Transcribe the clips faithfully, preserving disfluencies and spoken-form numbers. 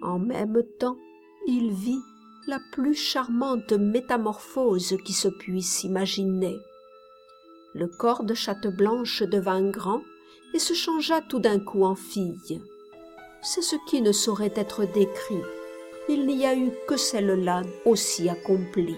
En même temps, il vit la plus charmante métamorphose qui se puisse imaginer. Le corps de Chatte-Blanche devint grand et se changea tout d'un coup en fille. C'est ce qui ne saurait être décrit. Il n'y a eu que celle-là aussi accomplie.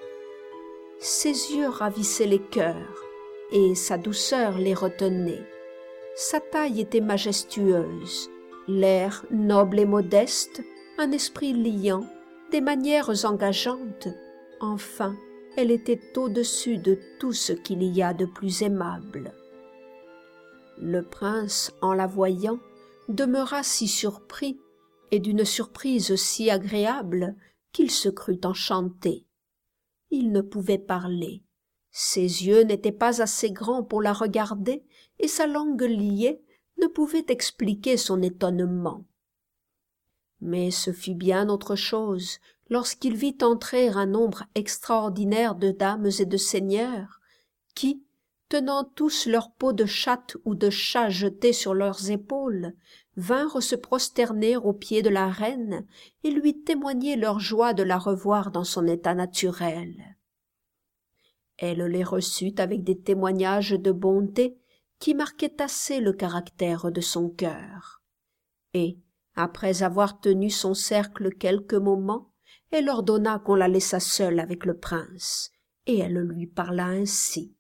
Ses yeux ravissaient les cœurs, et sa douceur les retenait. Sa taille était majestueuse, l'air noble et modeste, un esprit liant, des manières engageantes. Enfin, elle était au-dessus de tout ce qu'il y a de plus aimable. Le prince, en la voyant, demeura si surpris, et d'une surprise si agréable, qu'il se crut enchanté. Il ne pouvait parler. Ses yeux n'étaient pas assez grands pour la regarder, et sa langue liée ne pouvait expliquer son étonnement. Mais ce fut bien autre chose lorsqu'il vit entrer un nombre extraordinaire de dames et de seigneurs, qui, tenant tous leur peau de chatte ou de chat jetée sur leurs épaules, vinrent se prosterner aux pieds de la reine et lui témoigner leur joie de la revoir dans son état naturel. Elle les reçut avec des témoignages de bonté qui marquaient assez le caractère de son cœur. Et, après avoir tenu son cercle quelques moments, elle ordonna qu'on la laissât seule avec le prince, et elle lui parla ainsi.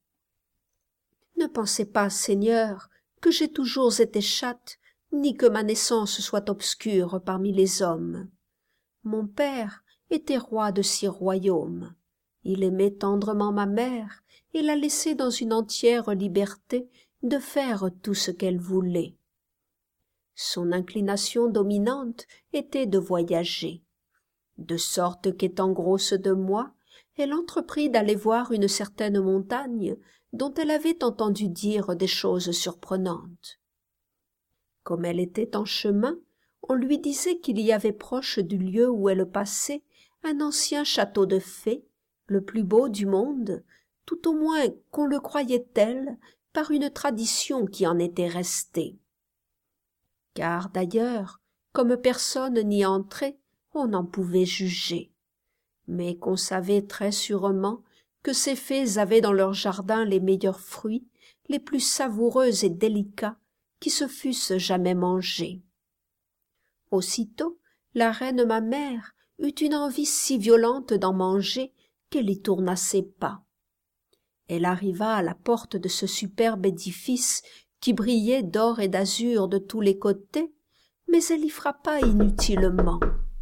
« Ne pensez pas, Seigneur, que j'ai toujours été chatte, ni que ma naissance soit obscure parmi les hommes. Mon père était roi de six royaumes. Il aimait tendrement ma mère et la laissait dans une entière liberté de faire tout ce qu'elle voulait. Son inclination dominante était de voyager, de sorte qu'étant grosse de moi, elle entreprit d'aller voir une certaine montagne dont elle avait entendu dire des choses surprenantes. Comme elle était en chemin, on lui disait qu'il y avait proche du lieu où elle passait un ancien château de fées, le plus beau du monde, tout au moins qu'on le croyait tel par une tradition qui en était restée. Car d'ailleurs, comme personne n'y entrait, on n'en pouvait juger, mais qu'on savait très sûrement que ces fées avaient dans leur jardin les meilleurs fruits, les plus savoureux et délicats qui se fussent jamais mangés. Aussitôt, la reine ma mère eut une envie si violente d'en manger qu'elle y tourna ses pas. Elle arriva à la porte de ce superbe édifice qui brillait d'or et d'azur de tous les côtés, mais elle y frappa inutilement.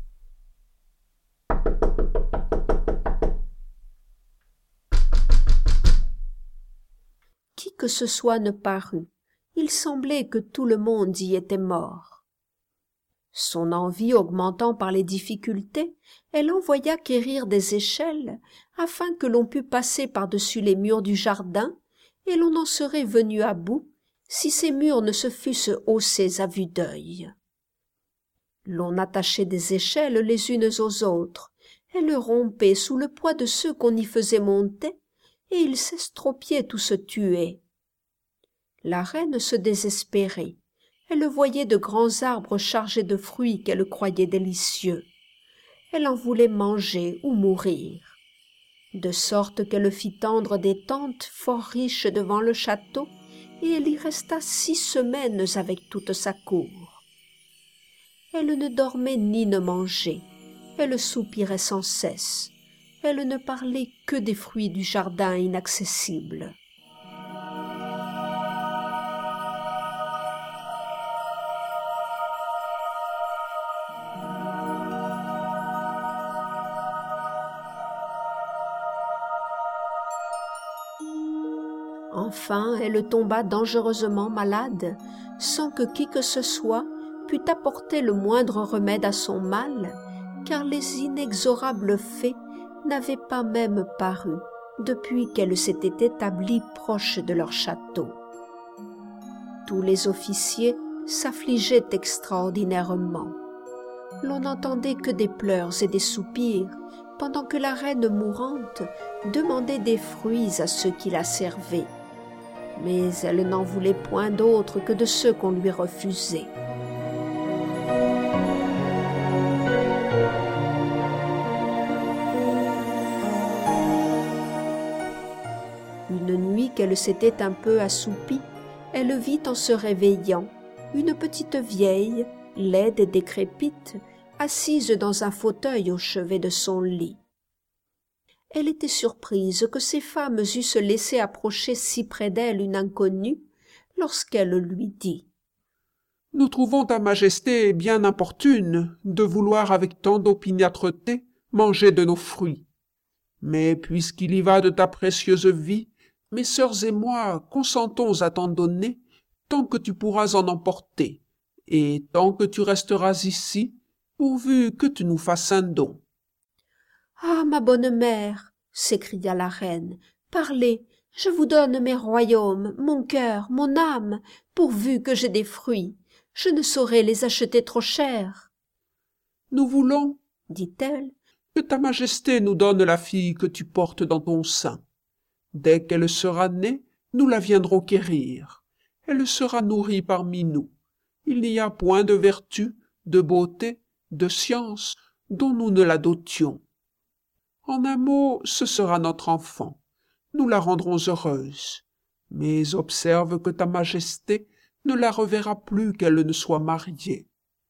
Qui que ce soit ne parut, il semblait que tout le monde y était mort. Son envie augmentant par les difficultés, elle envoya quérir des échelles afin que l'on pût passer par-dessus les murs du jardin, et l'on en serait venu à bout si ces murs ne se fussent haussés à vue d'œil. L'on attachait des échelles les unes aux autres, elles rompaient sous le poids de ceux qu'on y faisait monter, et ils s'estropiaient ou se tuaient. La reine se désespérait. Elle voyait de grands arbres chargés de fruits qu'elle croyait délicieux. Elle en voulait manger ou mourir. De sorte qu'elle fit tendre des tentes fort riches devant le château, et elle y resta six semaines avec toute sa cour. Elle ne dormait ni ne mangeait, elle soupirait sans cesse, elle ne parlait que des fruits du jardin inaccessible. Enfin, elle tomba dangereusement malade, sans que qui que ce soit pût apporter le moindre remède à son mal, car les inexorables fées n'avaient pas même paru depuis qu'elle s'était établie proche de leur château. Tous les officiers s'affligeaient extraordinairement. L'on n'entendait que des pleurs et des soupirs, pendant que la reine mourante demandait des fruits à ceux qui la servaient. Mais elle n'en voulait point d'autres que de ceux qu'on lui refusait. qu'elle s'était un peu assoupie, elle vit en se réveillant une petite vieille, laide et décrépite, assise dans un fauteuil au chevet de son lit. Elle était surprise que ces femmes eussent laissé approcher si près d'elle une inconnue, lorsqu'elle lui dit « Nous trouvons ta majesté bien importune de vouloir avec tant d'opiniâtreté manger de nos fruits. Mais puisqu'il y va de ta précieuse vie, mes sœurs et moi consentons à t'en donner tant que tu pourras en emporter, et tant que tu resteras ici, pourvu que tu nous fasses un don. » « Ah, ma bonne mère, s'écria la reine, parlez, je vous donne mes royaumes, mon cœur, mon âme, pourvu que j'ai des fruits. Je ne saurais les acheter trop cher. »« Nous voulons, dit-elle, que ta majesté nous donne la fille que tu portes dans ton sein. Dès qu'elle sera née, nous la viendrons quérir. Elle sera nourrie parmi nous. Il n'y a point de vertu, de beauté, de science dont nous ne la dotions. En un mot, ce sera notre enfant. Nous la rendrons heureuse. Mais observe que ta majesté ne la reverra plus qu'elle ne soit mariée.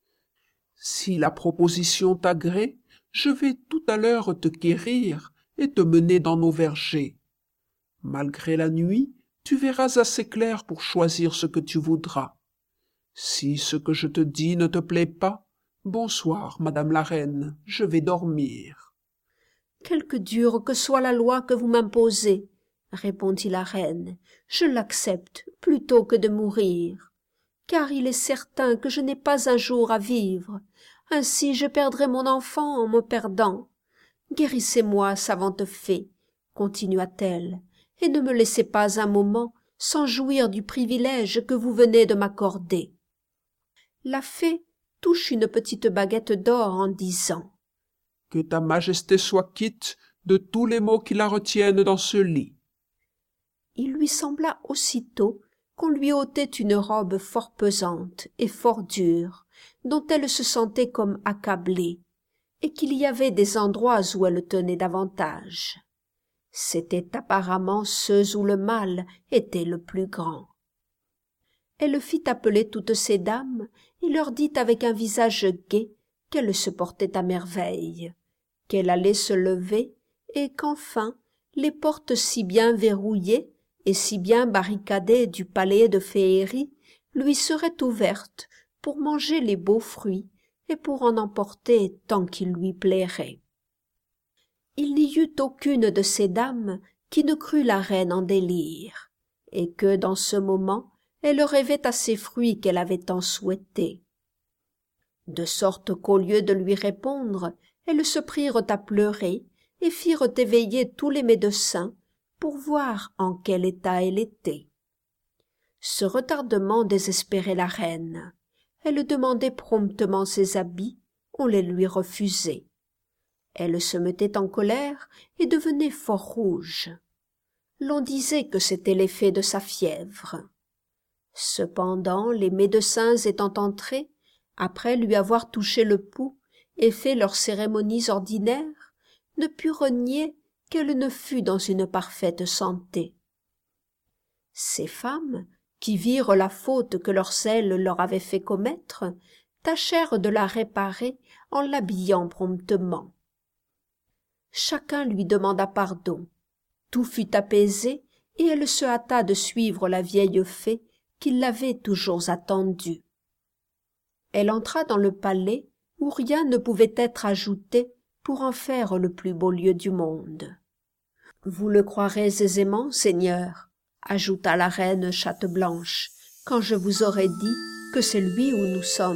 Si la proposition t'agrée, je vais tout à l'heure te quérir et te mener dans nos vergers. Malgré la nuit, tu verras assez clair pour choisir ce que tu voudras. Si ce que je te dis ne te plaît pas, bonsoir, madame la reine, je vais dormir. »« Quelque dure que soit la loi que vous m'imposez, répondit la reine, je l'accepte plutôt que de mourir. Car il est certain que je n'ai pas un jour à vivre, ainsi je perdrai mon enfant en me perdant. Guérissez-moi, savante fée, continua-t-elle, et ne me laissez pas un moment sans jouir du privilège que vous venez de m'accorder. » La fée touche une petite baguette d'or en disant « Que ta majesté soit quitte de tous les maux qui la retiennent dans ce lit. » Il lui sembla aussitôt qu'on lui ôtait une robe fort pesante et fort dure, dont elle se sentait comme accablée, et qu'il y avait des endroits où elle tenait davantage. C'étaient apparemment ceux où le mal était le plus grand. Elle fit appeler toutes ces dames et leur dit avec un visage gai qu'elle se portait à merveille, qu'elle allait se lever et qu'enfin les portes si bien verrouillées et si bien barricadées du palais de féerie lui seraient ouvertes pour manger les beaux fruits et pour en emporter tant qu'il lui plairait. Il n'y eut aucune de ces dames qui ne crût la reine en délire, et que dans ce moment elle rêvait à ces fruits qu'elle avait tant souhaités. De sorte qu'au lieu de lui répondre, elles se prirent à pleurer et firent éveiller tous les médecins pour voir en quel état elle était. Ce retardement désespérait la reine. Elle demandait promptement ses habits, on les lui refusait. Elle se mettait en colère et devenait fort rouge. L'on disait que c'était l'effet de sa fièvre. Cependant, les médecins étant entrés, après lui avoir touché le pouls et fait leurs cérémonies ordinaires, ne purent nier qu'elle ne fût dans une parfaite santé. Ces femmes, qui virent la faute que leur zèle leur avait fait commettre, tâchèrent de la réparer en l'habillant promptement. Chacun lui demanda pardon. Tout fut apaisé et elle se hâta de suivre la vieille fée qui l'avait toujours attendue. Elle entra dans le palais où rien ne pouvait être ajouté pour en faire le plus beau lieu du monde. « Vous le croirez aisément, Seigneur, » ajouta la reine Chatte-Blanche, « quand je vous aurai dit que c'est lui où nous sommes. »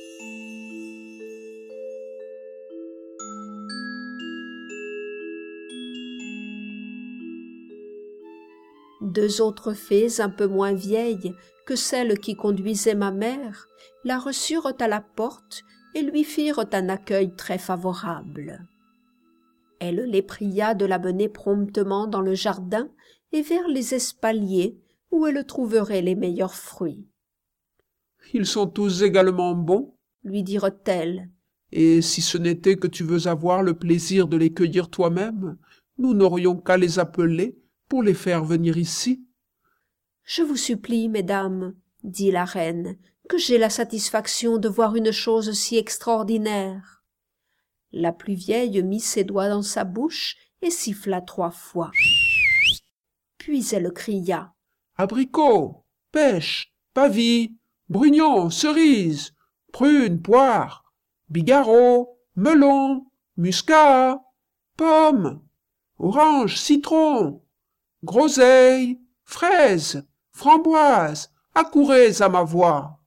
Deux autres fées un peu moins vieilles que celle qui conduisait ma mère la reçurent à la porte et lui firent un accueil très favorable. Elle les pria de la mener promptement dans le jardin et vers les espaliers où elle trouverait les meilleurs fruits. « Ils sont tous également bons, » lui dirent-elles. « Et si ce n'était que tu veux avoir le plaisir de les cueillir toi-même, nous n'aurions qu'à les appeler pour les faire venir ici. Je vous supplie, mesdames, dit la reine, que j'ai la satisfaction de voir une chose si extraordinaire. La plus vieille mit ses doigts dans sa bouche et siffla trois fois. Puis elle cria. Abricots, pêche, pavie, brugnon, cerise, prune, poire, bigarreau, melon, muscat, pomme, orange, citron, groseille, fraise, framboise, accourez à ma voix.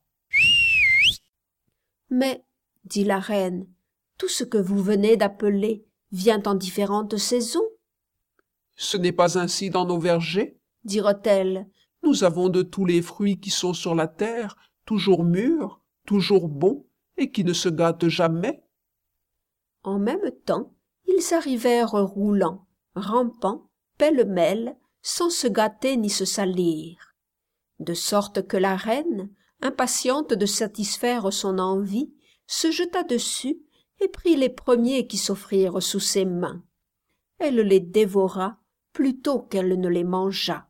Mais, dit la reine, tout ce que vous venez d'appeler vient en différentes saisons. Ce n'est pas ainsi dans nos vergers, dirent-elles. Nous avons de tous les fruits qui sont sur la terre, toujours mûrs, toujours bons, et qui ne se gâtent jamais. En même temps, ils arrivèrent roulant, rampant, pêle-mêle, sans se gâter ni se salir. De sorte que la reine, impatiente de satisfaire son envie, se jeta dessus et prit les premiers qui s'offrirent sous ses mains. Elle les dévora plutôt qu'elle ne les mangea.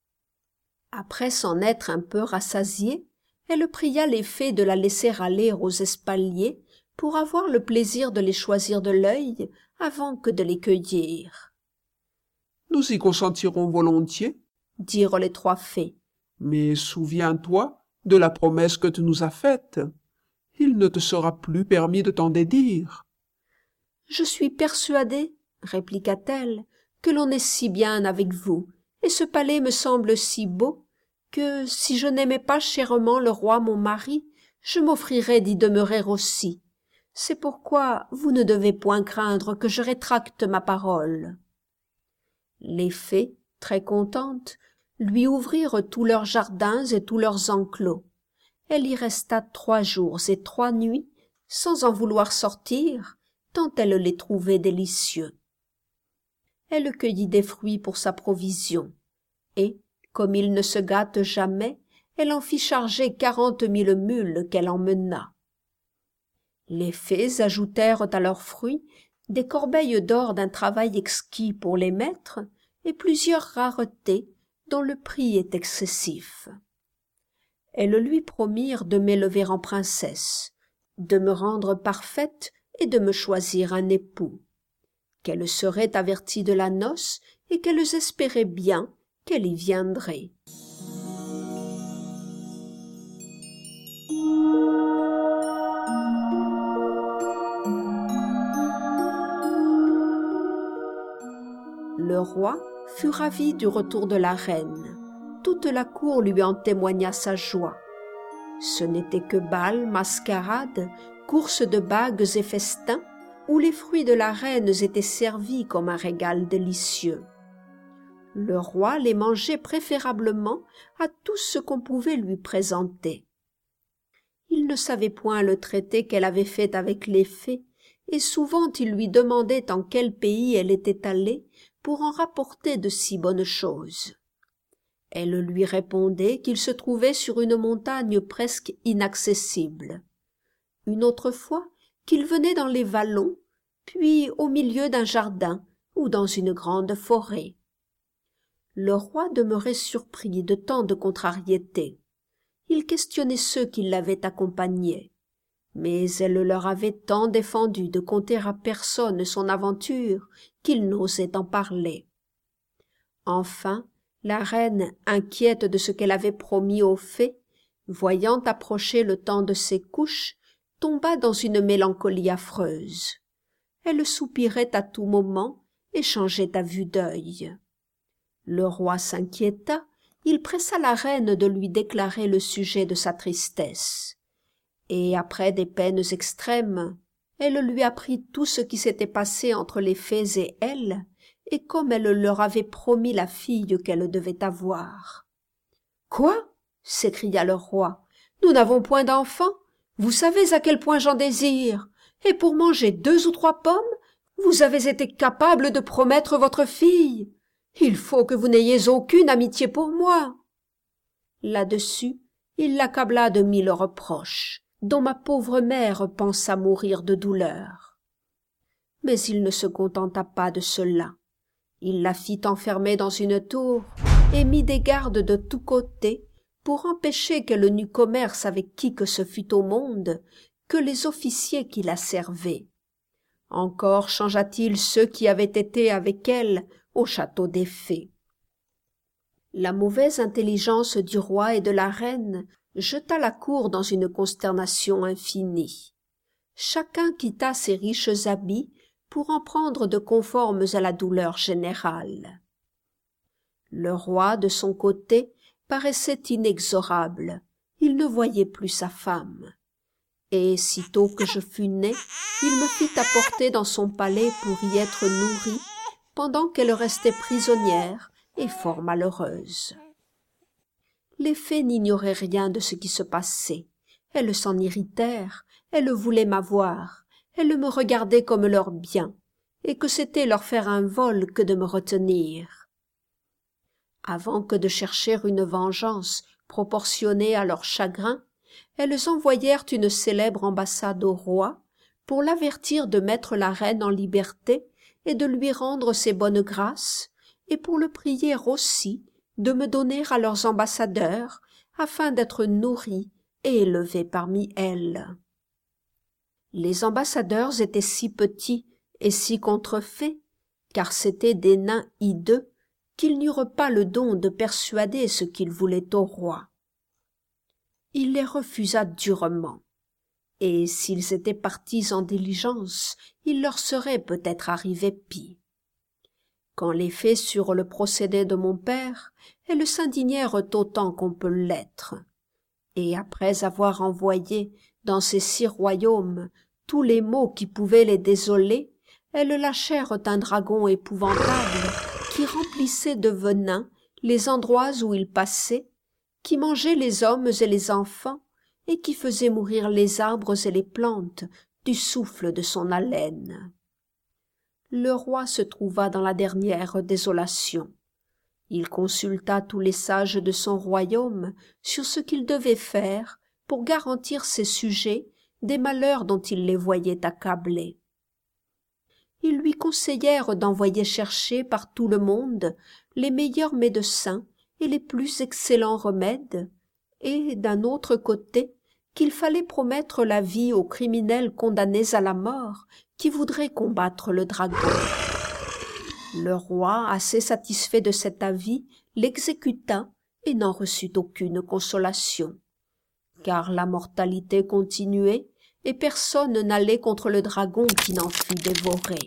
Après s'en être un peu rassasiée, elle pria les fées de la laisser aller aux espaliers pour avoir le plaisir de les choisir de l'œil avant que de les cueillir. « Nous y consentirons volontiers, » dirent les trois fées. « Mais souviens-toi de la promesse que tu nous as faite. Il ne te sera plus permis de t'en dédire. »« Je suis persuadée, » répliqua-t-elle, « que l'on est si bien avec vous, et ce palais me semble si beau, que, si je n'aimais pas chèrement le roi mon mari, je m'offrirais d'y demeurer aussi. C'est pourquoi vous ne devez point craindre que je rétracte ma parole. » Les fées, très contentes, lui ouvrirent tous leurs jardins et tous leurs enclos. Elle y resta trois jours et trois nuits, sans en vouloir sortir, tant elle les trouvait délicieux. Elle cueillit des fruits pour sa provision, et, comme il ne se gâte jamais, elle en fit charger quarante mille mules qu'elle emmena. Les fées ajoutèrent à leurs fruits des corbeilles d'or d'un travail exquis pour les maîtres et plusieurs raretés dont le prix est excessif. Elles lui promirent de m'élever en princesse, de me rendre parfaite et de me choisir un époux, qu'elles seraient averties de la noce et qu'elles espéraient bien qu'elle y viendrait. Le roi fut ravi du retour de la reine. Toute la cour lui en témoigna sa joie. Ce n'était que bal, mascarade, courses de bagues et festins, où les fruits de la reine étaient servis comme un régal délicieux. Le roi les mangeait préférablement à tout ce qu'on pouvait lui présenter. Il ne savait point le traité qu'elle avait fait avec les fées, et souvent il lui demandait en quel pays elle était allée pour en rapporter de si bonnes choses. Elle lui répondait qu'il se trouvait sur une montagne presque inaccessible. Une autre fois, qu'il venait dans les vallons, puis au milieu d'un jardin ou dans une grande forêt. Le roi demeurait surpris de tant de contrariétés. Il questionnait ceux qui l'avaient accompagné, mais elle leur avait tant défendu de conter à personne son aventure qu'il n'osait en parler. Enfin, la reine, inquiète de ce qu'elle avait promis aux fées, voyant approcher le temps de ses couches, tomba dans une mélancolie affreuse. Elle soupirait à tout moment et changeait à vue d'œil. Le roi s'inquiéta, il pressa la reine de lui déclarer le sujet de sa tristesse. Et après des peines extrêmes, elle lui apprit tout ce qui s'était passé entre les fées et elle, et comme elle leur avait promis la fille qu'elle devait avoir. « Quoi ?» s'écria le roi. « Nous n'avons point d'enfants. Vous savez à quel point j'en désire. Et pour manger deux ou trois pommes, vous avez été capable de promettre votre fille. Il faut que vous n'ayez aucune amitié pour moi. » Là-dessus, il l'accabla de mille reproches, dont ma pauvre mère pensa mourir de douleur. Mais il ne se contenta pas de cela. Il la fit enfermer dans une tour et mit des gardes de tous côtés pour empêcher qu'elle n'eût commerce avec qui que ce fût au monde que les officiers qui la servaient. Encore changea-t-il ceux qui avaient été avec elle au château des fées. La mauvaise intelligence du roi et de la reine jeta la cour dans une consternation infinie. Chacun quitta ses riches habits pour en prendre de conformes à la douleur générale. Le roi, de son côté, paraissait inexorable, il ne voyait plus sa femme. Et sitôt que je fus né, il me fit apporter dans son palais pour y être nourrie, pendant qu'elle restait prisonnière et fort malheureuse. Les fées n'ignoraient rien de ce qui se passait. Elles s'en irritèrent, elles voulaient m'avoir, elles me regardaient comme leur bien, et que c'était leur faire un vol que de me retenir. Avant que de chercher une vengeance proportionnée à leur chagrin, elles envoyèrent une célèbre ambassade au roi pour l'avertir de mettre la reine en liberté et de lui rendre ses bonnes grâces, et pour le prier aussi de me donner à leurs ambassadeurs afin d'être nourrie et élevée parmi elles. Les ambassadeurs étaient si petits et si contrefaits, car c'étaient des nains hideux, qu'ils n'eurent pas le don de persuader ce qu'ils voulaient au roi. Il les refusa durement, et s'ils étaient partis en diligence, il leur serait peut-être arrivé pis. Quand les fées surent le procédé de mon père, elles s'indignèrent autant qu'on peut l'être, et après avoir envoyé dans ces six royaumes tous les maux qui pouvaient les désoler, elles lâchèrent un dragon épouvantable qui remplissait de venin les endroits où il passait, qui mangeait les hommes et les enfants, et qui faisait mourir les arbres et les plantes du souffle de son haleine. Le roi se trouva dans la dernière désolation. Il consulta tous les sages de son royaume sur ce qu'il devait faire pour garantir ses sujets des malheurs dont il les voyait accablés. Ils lui conseillèrent d'envoyer chercher par tout le monde les meilleurs médecins et les plus excellents remèdes, et d'un autre côté qu'il fallait promettre la vie aux criminels condamnés à la mort qui voudraient combattre le dragon. Le roi, assez satisfait de cet avis, l'exécuta et n'en reçut aucune consolation, car la mortalité continuait et personne n'allait contre le dragon qui n'en fût dévoré.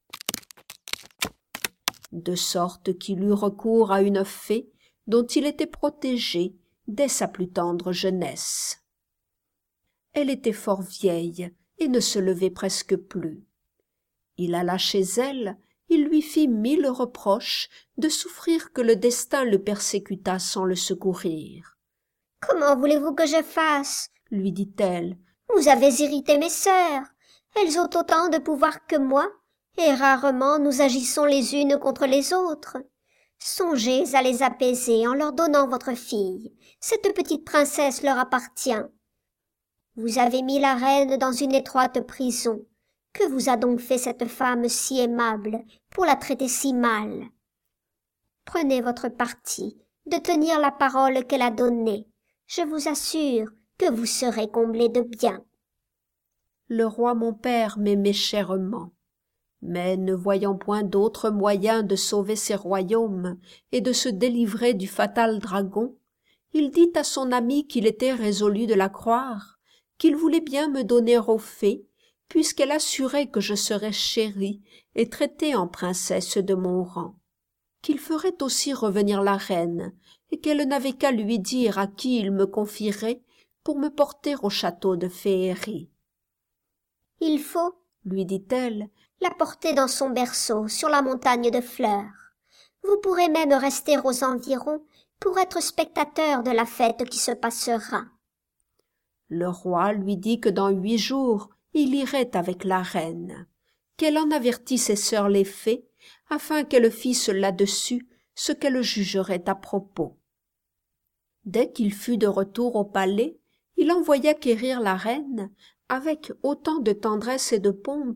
De sorte qu'il eut recours à une fée dont il était protégé dès sa plus tendre jeunesse. Elle était fort vieille et ne se levait presque plus. Il alla chez elle, il lui fit mille reproches de souffrir que le destin le persécutât sans le secourir. « Comment voulez-vous que je fasse ?» lui dit-elle. « Vous avez irrité mes sœurs. Elles ont autant de pouvoir que moi, et rarement nous agissons les unes contre les autres. Songez à les apaiser en leur donnant votre fille. Cette petite princesse leur appartient. Vous avez mis la reine dans une étroite prison. Que vous a donc fait cette femme si aimable pour la traiter si mal? Prenez votre parti de tenir la parole qu'elle a donnée. Je vous assure que vous serez comblé de bien. » Le roi mon père m'aimait chèrement, mais ne voyant point d'autre moyen de sauver ses royaumes et de se délivrer du fatal dragon, il dit à son ami qu'il était résolu de la croire, qu'il voulait bien me donner aux fées, puisqu'elle assurait que je serais chérie et traitée en princesse de mon rang, qu'il ferait aussi revenir la reine, et qu'elle n'avait qu'à lui dire à qui il me confierait pour me porter au château de Féerie. « Il faut, lui dit-elle, la porter dans son berceau sur la montagne de fleurs. Vous pourrez même rester aux environs pour être spectateur de la fête qui se passera. » Le roi lui dit que dans huit jours il irait avec la reine, qu'elle en avertît ses sœurs les fées, afin qu'elles fissent là-dessus ce qu'elles jugeraient à propos. Dès qu'il fut de retour au palais, il envoya quérir la reine avec autant de tendresse et de pompe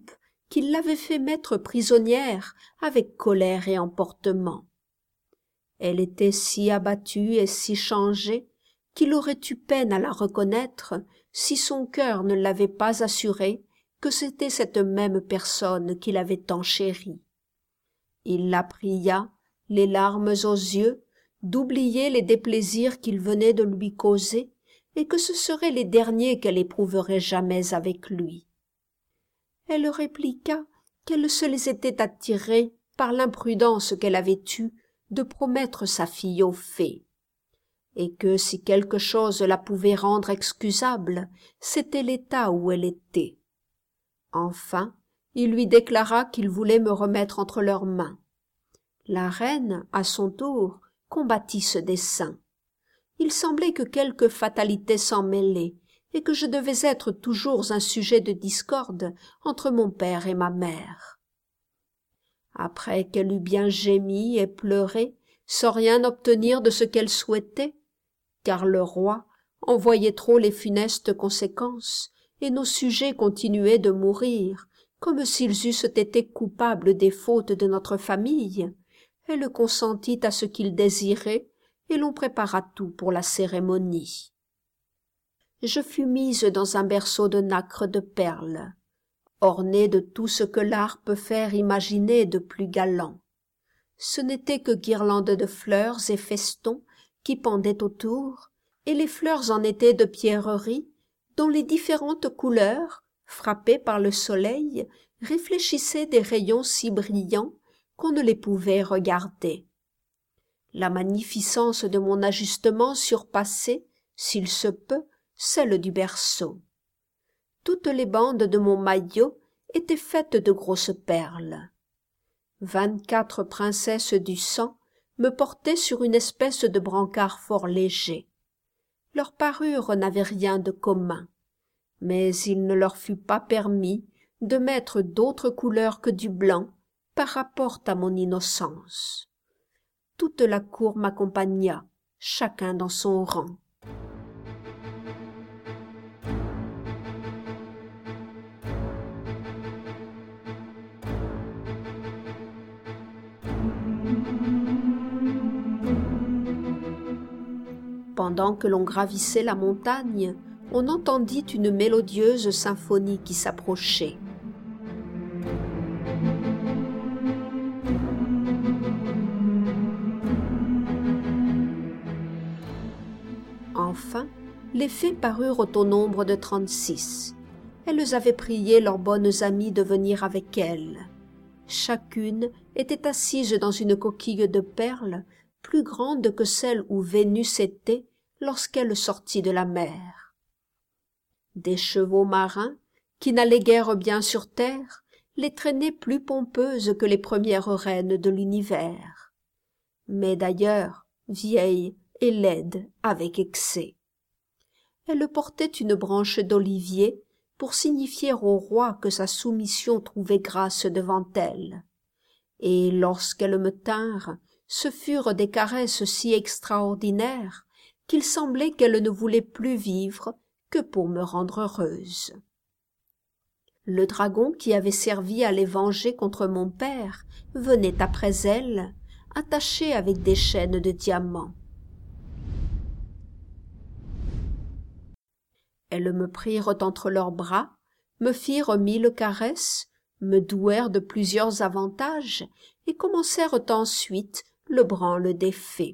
qu'il l'avait fait mettre prisonnière avec colère et emportement. Elle était si abattue et si changée qu'il aurait eu peine à la reconnaître si son cœur ne l'avait pas assuré que c'était cette même personne qu'il avait tant chérie. Il la pria, les larmes aux yeux, d'oublier les déplaisirs qu'il venait de lui causer et que ce seraient les derniers qu'elle éprouverait jamais avec lui. Elle répliqua qu'elle se les était attirés par l'imprudence qu'elle avait eue de promettre sa fille aux fées, et que si quelque chose la pouvait rendre excusable, c'était l'état où elle était. Enfin, il lui déclara qu'il voulait me remettre entre leurs mains. La reine, à son tour, combattit ce dessein. Il semblait que quelque fatalité s'en mêlait, et que je devais être toujours un sujet de discorde entre mon père et ma mère. Après qu'elle eut bien gémi et pleuré, sans rien obtenir de ce qu'elle souhaitait, car le roi en voyait trop les funestes conséquences, et nos sujets continuaient de mourir, comme s'ils eussent été coupables des fautes de notre famille, elle consentit à ce qu'il désirait, et l'on prépara tout pour la cérémonie. Je fus mise dans un berceau de nacre de perles, orné de tout ce que l'art peut faire imaginer de plus galant. Ce n'étaient que guirlandes de fleurs et festons qui pendaient autour, et les fleurs en étaient de pierreries, dont les différentes couleurs, frappées par le soleil, réfléchissaient des rayons si brillants qu'on ne les pouvait regarder. La magnificence de mon ajustement surpassait, s'il se peut, celle du berceau. Toutes les bandes de mon maillot étaient faites de grosses perles. Vingt-quatre princesses du sang me portaient sur une espèce de brancard fort léger. Leur parure n'avait rien de commun, mais il ne leur fut pas permis de mettre d'autre couleur que du blanc par rapport à mon innocence. Toute la cour m'accompagna, chacun dans son rang. Pendant que l'on gravissait la montagne, on entendit une mélodieuse symphonie qui s'approchait. Enfin, les fées parurent au nombre de trente-six. Elles avaient prié leurs bonnes amies de venir avec elles. Chacune était assise dans une coquille de perles plus grande que celle où Vénus était lorsqu'elle sortit de la mer. Des chevaux marins, qui n'allaient guère bien sur terre, les traînaient plus pompeuses que les premières reines de l'univers. Mais d'ailleurs, vieilles et laides avec excès. Elle portait une branche d'olivier pour signifier au roi que sa soumission trouvait grâce devant elle. Et lorsqu'elles me tinrent, ce furent des caresses si extraordinaires qu'il semblait qu'elle ne voulait plus vivre que pour me rendre heureuse. Le dragon qui avait servi à les venger contre mon père venait après elle, attaché avec des chaînes de diamants. Elles me prirent entre leurs bras, me firent mille caresses, me douèrent de plusieurs avantages et commencèrent ensuite le branle des fées.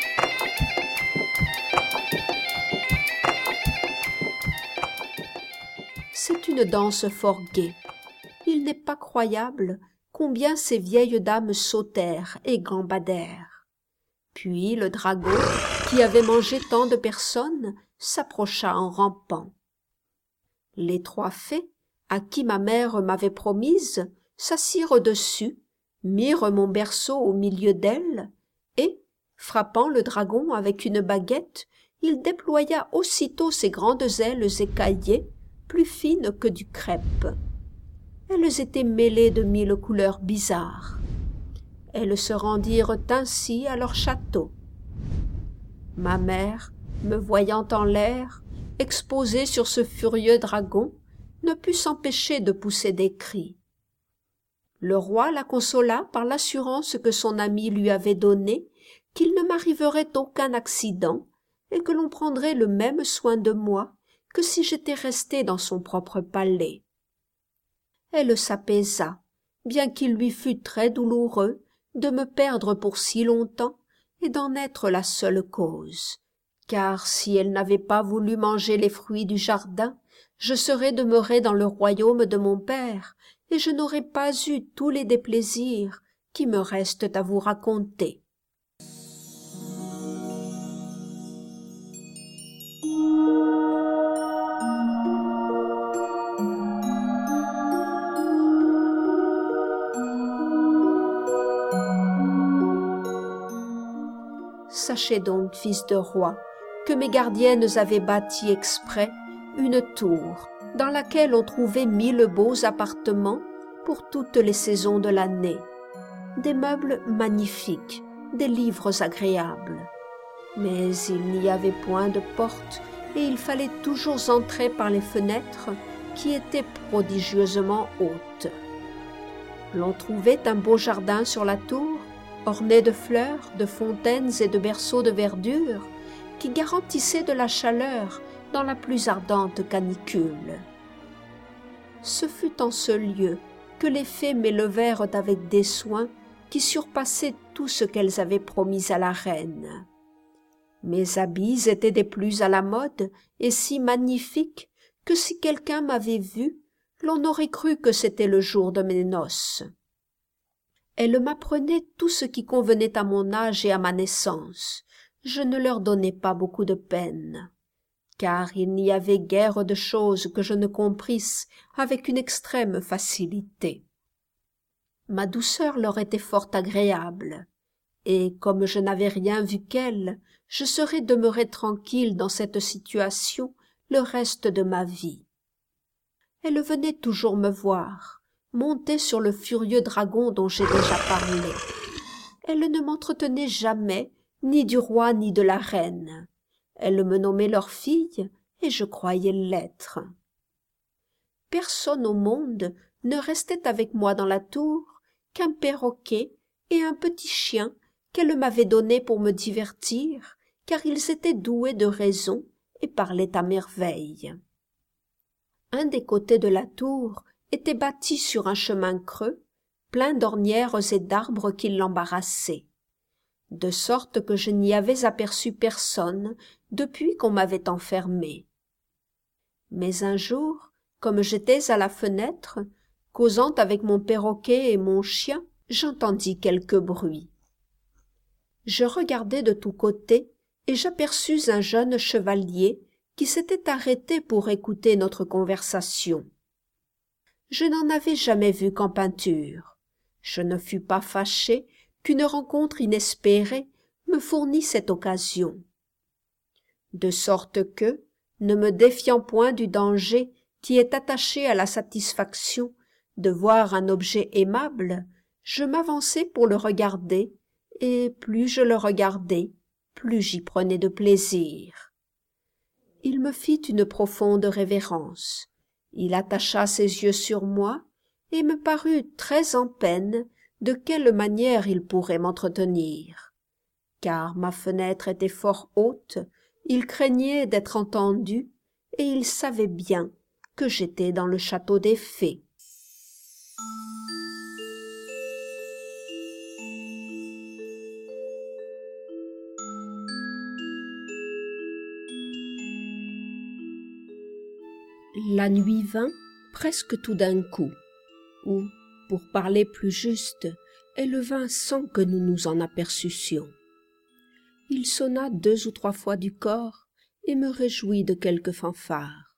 C'est une danse fort gaie. Il n'est pas croyable combien ces vieilles dames sautèrent et gambadèrent. Puis le dragon, qui avait mangé tant de personnes, s'approcha en rampant. Les trois fées, à qui ma mère m'avait promise, s'assirent dessus, mirent mon berceau au milieu d'elles, et, frappant le dragon avec une baguette, il déploya aussitôt ses grandes ailes écaillées, plus fines que du crêpe. Elles étaient mêlées de mille couleurs bizarres. Elles se rendirent ainsi à leur château. Ma mère, me voyant en l'air, exposée sur ce furieux dragon, ne put s'empêcher de pousser des cris. Le roi la consola par l'assurance que son ami lui avait donnée qu'il ne m'arriverait aucun accident et que l'on prendrait le même soin de moi que si j'étais restée dans son propre palais. Elle s'apaisa, bien qu'il lui fût très douloureux de me perdre pour si longtemps et d'en être la seule cause, car si elle n'avait pas voulu manger les fruits du jardin, je serais demeurée dans le royaume de mon père, et je n'aurais pas eu tous les déplaisirs qui me restent à vous raconter. Sachez donc, fils de roi, que mes gardiennes avaient bâti exprès une tour dans laquelle on trouvait mille beaux appartements pour toutes les saisons de l'année, des meubles magnifiques, des livres agréables. Mais il n'y avait point de porte et il fallait toujours entrer par les fenêtres qui étaient prodigieusement hautes. L'on trouvait un beau jardin sur la tour, orné de fleurs, de fontaines et de berceaux de verdure, qui garantissaient de la chaleur dans la plus ardente canicule. Ce fut en ce lieu que les fées m'élevèrent avec des soins qui surpassaient tout ce qu'elles avaient promis à la reine. Mes habits étaient des plus à la mode et si magnifiques que si quelqu'un m'avait vue, l'on aurait cru que c'était le jour de mes noces. Elles m'apprenaient tout ce qui convenait à mon âge et à ma naissance. Je ne leur donnais pas beaucoup de peine, car il n'y avait guère de choses que je ne comprisse avec une extrême facilité. Ma douceur leur était fort agréable, et comme je n'avais rien vu qu'elles, je serais demeurée tranquille dans cette situation le reste de ma vie. Elles venaient toujours me voir, montées sur le furieux dragon dont j'ai déjà parlé. Elles ne m'entretenaient jamais, ni du roi ni de la reine. Elles me nommaient leur fille, et je croyais l'être. Personne au monde ne restait avec moi dans la tour qu'un perroquet et un petit chien qu'elle m'avait donné pour me divertir, car ils étaient doués de raison et parlaient à merveille. Un des côtés de la tour était bâti sur un chemin creux, plein d'ornières et d'arbres qui l'embarrassaient, de sorte que je n'y avais aperçu personne depuis qu'on m'avait enfermée. Mais un jour, comme j'étais à la fenêtre, causant avec mon perroquet et mon chien, j'entendis quelque bruit. Je regardai de tous côtés et j'aperçus un jeune chevalier qui s'était arrêté pour écouter notre conversation. Je n'en avais jamais vu qu'en peinture. Je ne fus pas fâché qu'une rencontre inespérée me fournît cette occasion. De sorte que, ne me défiant point du danger qui est attaché à la satisfaction de voir un objet aimable, je m'avançai pour le regarder, et plus je le regardais, plus j'y prenais de plaisir. Il me fit une profonde révérence. Il attacha ses yeux sur moi et me parut très en peine de quelle manière il pourrait m'entretenir. Car ma fenêtre était fort haute, il craignait d'être entendu et il savait bien que j'étais dans le château des fées. La nuit vint presque tout d'un coup, ou, pour parler plus juste, elle vint sans que nous nous en aperçussions. Il sonna deux ou trois fois du cor et me réjouit de quelques fanfares.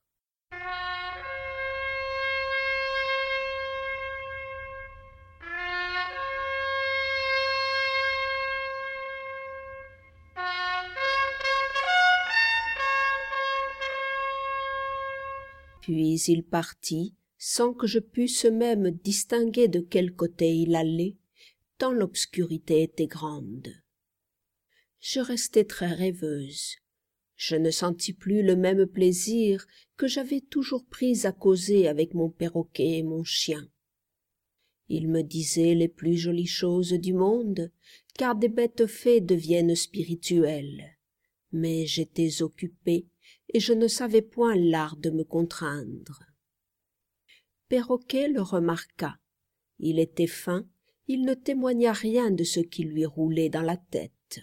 Puis il partit, sans que je pusse même distinguer de quel côté il allait, tant l'obscurité était grande. Je restai très rêveuse. Je ne sentis plus le même plaisir que j'avais toujours pris à causer avec mon perroquet et mon chien. Il me disait les plus jolies choses du monde, car des bêtes fées deviennent spirituelles. Mais j'étais occupée, et je ne savais point l'art de me contraindre. Perroquet le remarqua. Il était fin, il ne témoigna rien de ce qui lui roulait dans la tête.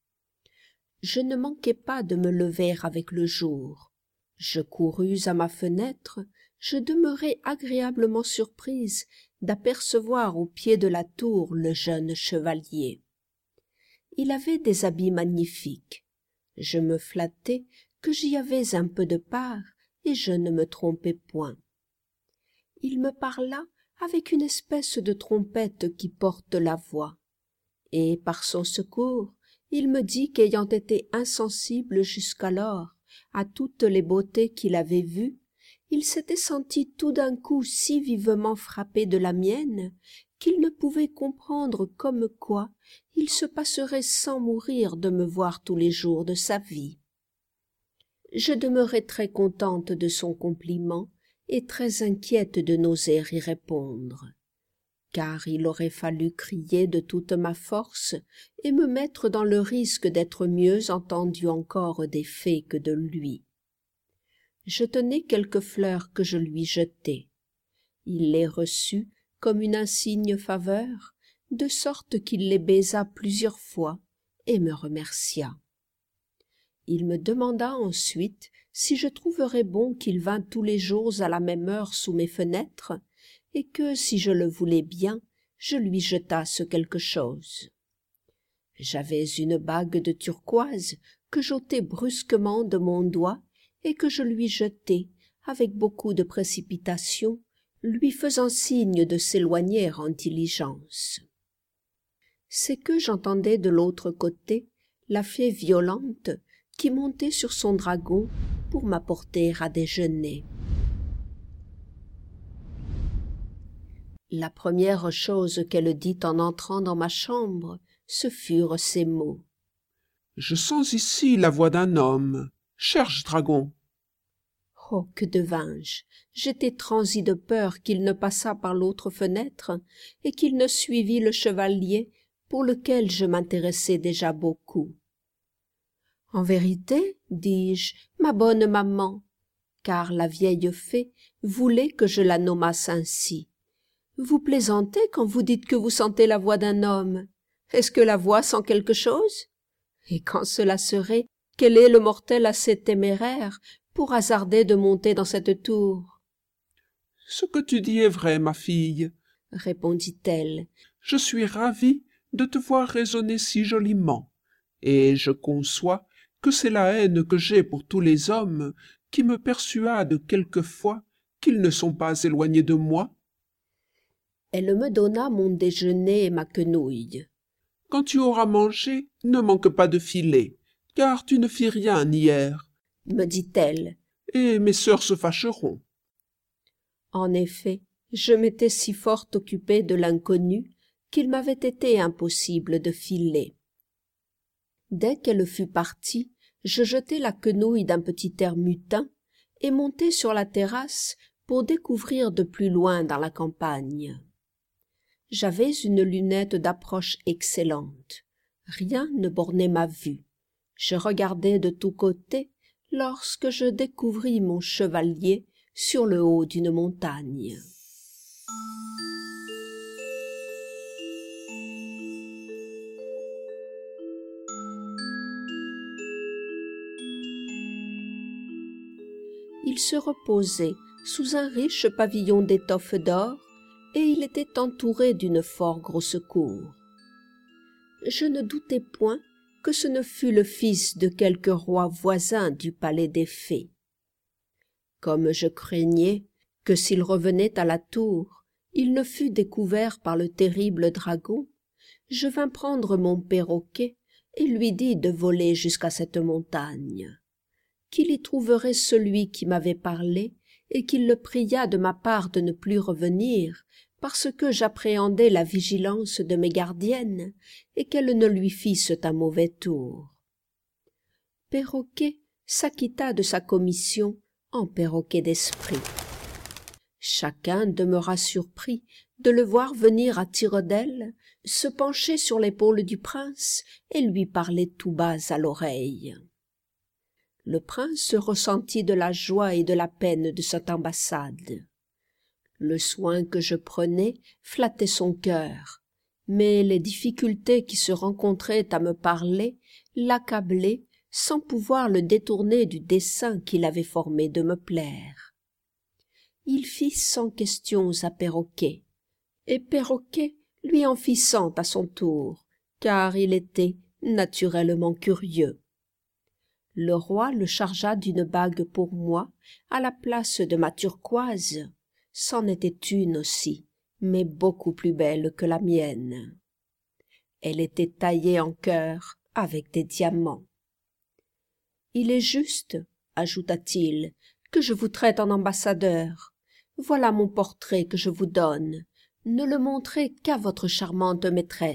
Je ne manquai pas de me lever avec le jour. Je courus à ma fenêtre, je demeurai agréablement surprise d'apercevoir au pied de la tour le jeune chevalier. Il avait des habits magnifiques. Je me flattai que j'y avais un peu de part, et je ne me trompais point. Il me parla avec une espèce de trompette qui porte la voix, et par son secours, il me dit qu'ayant été insensible jusqu'alors à toutes les beautés qu'il avait vues, il s'était senti tout d'un coup si vivement frappé de la mienne qu'il ne pouvait comprendre comme quoi il se passerait sans mourir de me voir tous les jours de sa vie. Je demeurai très contente de son compliment et très inquiète de n'oser y répondre, car il aurait fallu crier de toute ma force et me mettre dans le risque d'être mieux entendue encore des fées que de lui. Je tenais quelques fleurs que je lui jetai. Il les reçut comme une insigne faveur, de sorte qu'il les baisa plusieurs fois et me remercia. Il me demanda ensuite si je trouverais bon qu'il vînt tous les jours à la même heure sous mes fenêtres, et que, si je le voulais bien, je lui jetasse quelque chose. J'avais une bague de turquoise que j'ôtai brusquement de mon doigt et que je lui jetai avec beaucoup de précipitation, lui faisant signe de s'éloigner en diligence. C'est que j'entendais de l'autre côté la fée Violente qui montait sur son dragon pour m'apporter à déjeuner. La première chose qu'elle dit en entrant dans ma chambre, ce furent ces mots. « Je sens ici la voix d'un homme. Cherche, dragon. » Oh, que devins-je? J'étais transi de peur qu'il ne passât par l'autre fenêtre et qu'il ne suivît le chevalier pour lequel je m'intéressais déjà beaucoup. « En vérité, dis-je, ma bonne maman, car la vieille fée voulait que je la nommasse ainsi. Vous plaisantez quand vous dites que vous sentez la voix d'un homme. Est-ce que la voix sent quelque chose? Et quand cela serait, quel est le mortel assez téméraire pour hasarder de monter dans cette tour? »« Ce que tu dis est vrai, ma fille, répondit-elle. Je suis ravie de te voir raisonner si joliment, et je conçois que c'est la haine que j'ai pour tous les hommes qui me persuade quelquefois qu'ils ne sont pas éloignés de moi. » Elle me donna mon déjeuner et ma quenouille. « Quand tu auras mangé, ne manque pas de filer, car tu ne fis rien hier, me dit-elle, et mes sœurs se fâcheront. » En effet, je m'étais si fort occupée de l'inconnu qu'il m'avait été impossible de filer. Dès qu'elle fut partie, je jetai la quenouille d'un petit air mutin et montai sur la terrasse pour découvrir de plus loin dans la campagne. J'avais une lunette d'approche excellente. Rien ne bornait ma vue. Je regardais de tous côtés lorsque je découvris mon chevalier sur le haut d'une montagne. Il se reposait sous un riche pavillon d'étoffe d'or, et il était entouré d'une fort grosse cour. Je ne doutais point que ce ne fût le fils de quelque roi voisin du palais des fées. Comme je craignais que s'il revenait à la tour, il ne fût découvert par le terrible dragon, je vins prendre mon perroquet et lui dis de voler jusqu'à cette montagne, qu'il y trouverait celui qui m'avait parlé et qu'il le pria de ma part de ne plus revenir, parce que j'appréhendais la vigilance de mes gardiennes et qu'elles ne lui fissent un mauvais tour. Perroquet s'acquitta de sa commission en perroquet d'esprit. Chacun demeura surpris de le voir venir à tire-d'aile, se pencher sur l'épaule du prince et lui parler tout bas à l'oreille. Le prince ressentit de la joie et de la peine de cette ambassade. Le soin que je prenais flattait son cœur, mais les difficultés qui se rencontraient à me parler l'accablaient sans pouvoir le détourner du dessein qu'il avait formé de me plaire. Il fit cent questions à Perroquet, et Perroquet lui en fit cent à son tour, car il était naturellement curieux. Le roi le chargea d'une bague pour moi à la place de ma turquoise. C'en était une aussi, mais beaucoup plus belle que la mienne. Elle était taillée en cœur avec des diamants. « Il est juste, ajouta-t-il, que je vous traite en ambassadeur. Voilà mon portrait que je vous donne. Ne le montrez qu'à votre charmante maîtresse. »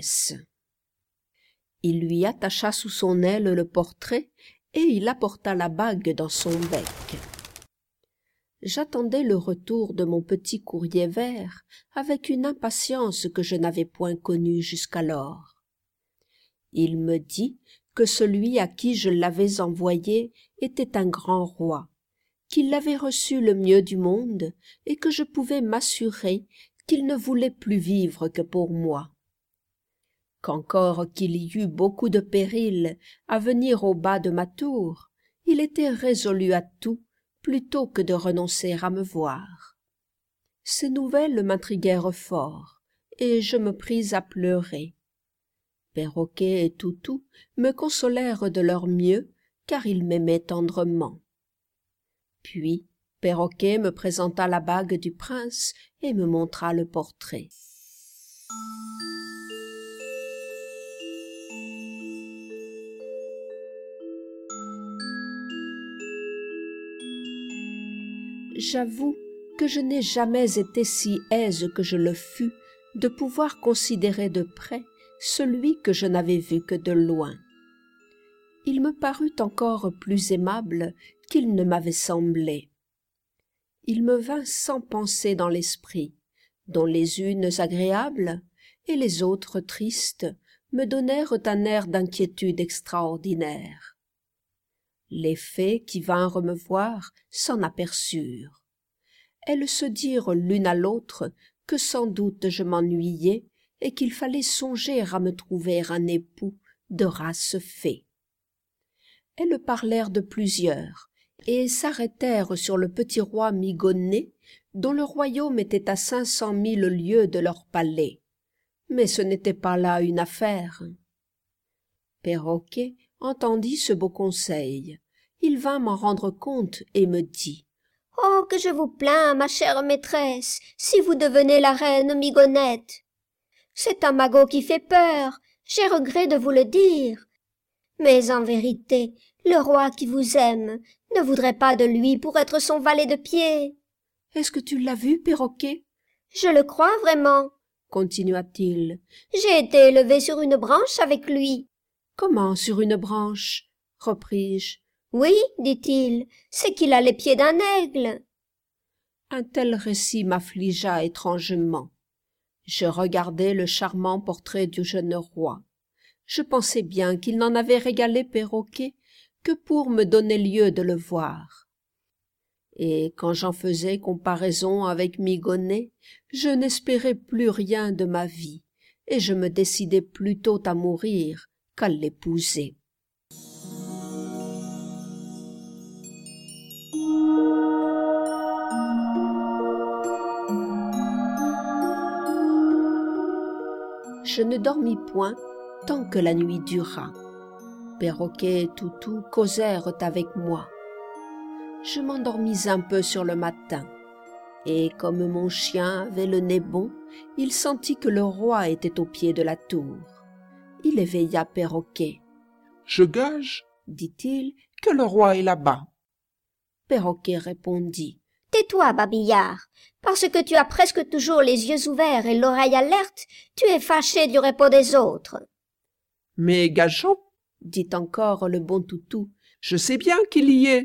Il lui attacha sous son aile le portrait et il apporta la bague dans son bec. J'attendais le retour de mon petit courrier vert avec une impatience que je n'avais point connue jusqu'alors. Il me dit que celui à qui je l'avais envoyé était un grand roi, qu'il l'avait reçu le mieux du monde et que je pouvais m'assurer qu'il ne voulait plus vivre que pour moi. Qu'encore qu'il y eût beaucoup de périls à venir au bas de ma tour, il était résolu à tout plutôt que de renoncer à me voir. Ces nouvelles m'intriguèrent fort, et je me pris à pleurer. Perroquet et Toutou me consolèrent de leur mieux, car ils m'aimaient tendrement. Puis Perroquet me présenta la bague du prince et me montra le portrait. J'avoue que je n'ai jamais été si aise que je le fus de pouvoir considérer de près celui que je n'avais vu que de loin. Il me parut encore plus aimable qu'il ne m'avait semblé. Il me vint cent pensées dans l'esprit, dont les unes agréables et les autres tristes me donnèrent un air d'inquiétude extraordinaire. Les fées qui vinrent me voir s'en aperçurent. Elles se dirent l'une à l'autre que sans doute je m'ennuyais et qu'il fallait songer à me trouver un époux de race fée. Elles parlèrent de plusieurs et s'arrêtèrent sur le petit roi Migonnet, dont le royaume était à cinq cent mille lieues de leur palais. Mais ce n'était pas là une affaire. Perroquet entendit ce beau conseil. Il vint m'en rendre compte et me dit « Oh, que je vous plains, ma chère maîtresse, si vous devenez la reine Migonnette. C'est un magot qui fait peur, j'ai regret de vous le dire. Mais en vérité, le roi qui vous aime ne voudrait pas de lui pour être son valet de pied. »« Est-ce que tu l'as vu, Perroquet ?»« Je le crois vraiment, » continua-t-il. « J'ai été élevé sur une branche avec lui. »« Comment sur une branche ?» repris-je. « Oui, dit-il, c'est qu'il a les pieds d'un aigle. » Un tel récit m'affligea étrangement. Je regardai le charmant portrait du jeune roi. Je pensais bien qu'il n'en avait régalé Perroquet que pour me donner lieu de le voir. Et quand j'en faisais comparaison avec Migonnet, je n'espérais plus rien de ma vie, et je me décidai plutôt à mourir qu'à l'épouser. Je ne dormis point tant que la nuit dura. Perroquet et Toutou causèrent avec moi. Je m'endormis un peu sur le matin, et comme mon chien avait le nez bon, il sentit que le roi était au pied de la tour. Il éveilla Perroquet. « Je gage, dit-il, que le roi est là-bas. » Perroquet répondit. « Tais-toi, babillard, parce que tu as presque toujours les yeux ouverts et l'oreille alerte, tu es fâché du repos des autres. »« Mais gageons, dit encore le bon Toutou, je sais bien qu'il y est. »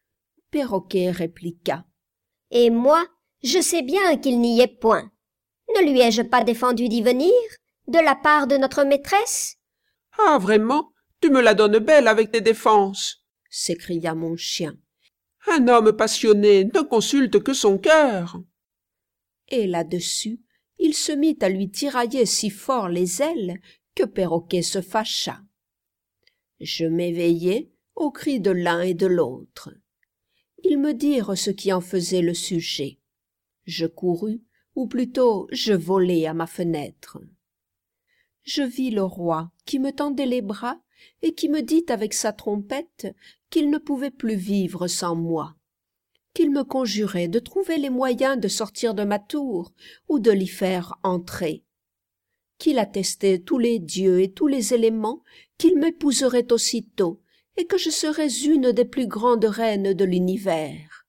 Perroquet répliqua. « Et moi, je sais bien qu'il n'y est point. Ne lui ai-je pas défendu d'y venir, de la part de notre maîtresse? Ah, vraiment, tu me la donnes belle avec tes défenses, s'écria mon chien. Un homme passionné ne consulte que son cœur. Et là-dessus, il se mit à lui tirailler si fort les ailes que Perroquet se fâcha. Je m'éveillai aux cris de l'un et de l'autre. Ils me dirent ce qui en faisait le sujet. Je courus, ou plutôt je volai à ma fenêtre. Je vis le roi qui me tendait les bras et qui me dit avec sa trompette qu'il ne pouvait plus vivre sans moi, qu'il me conjurait de trouver les moyens de sortir de ma tour ou de l'y faire entrer, qu'il attestait tous les dieux et tous les éléments qu'il m'épouserait aussitôt et que je serais une des plus grandes reines de l'univers.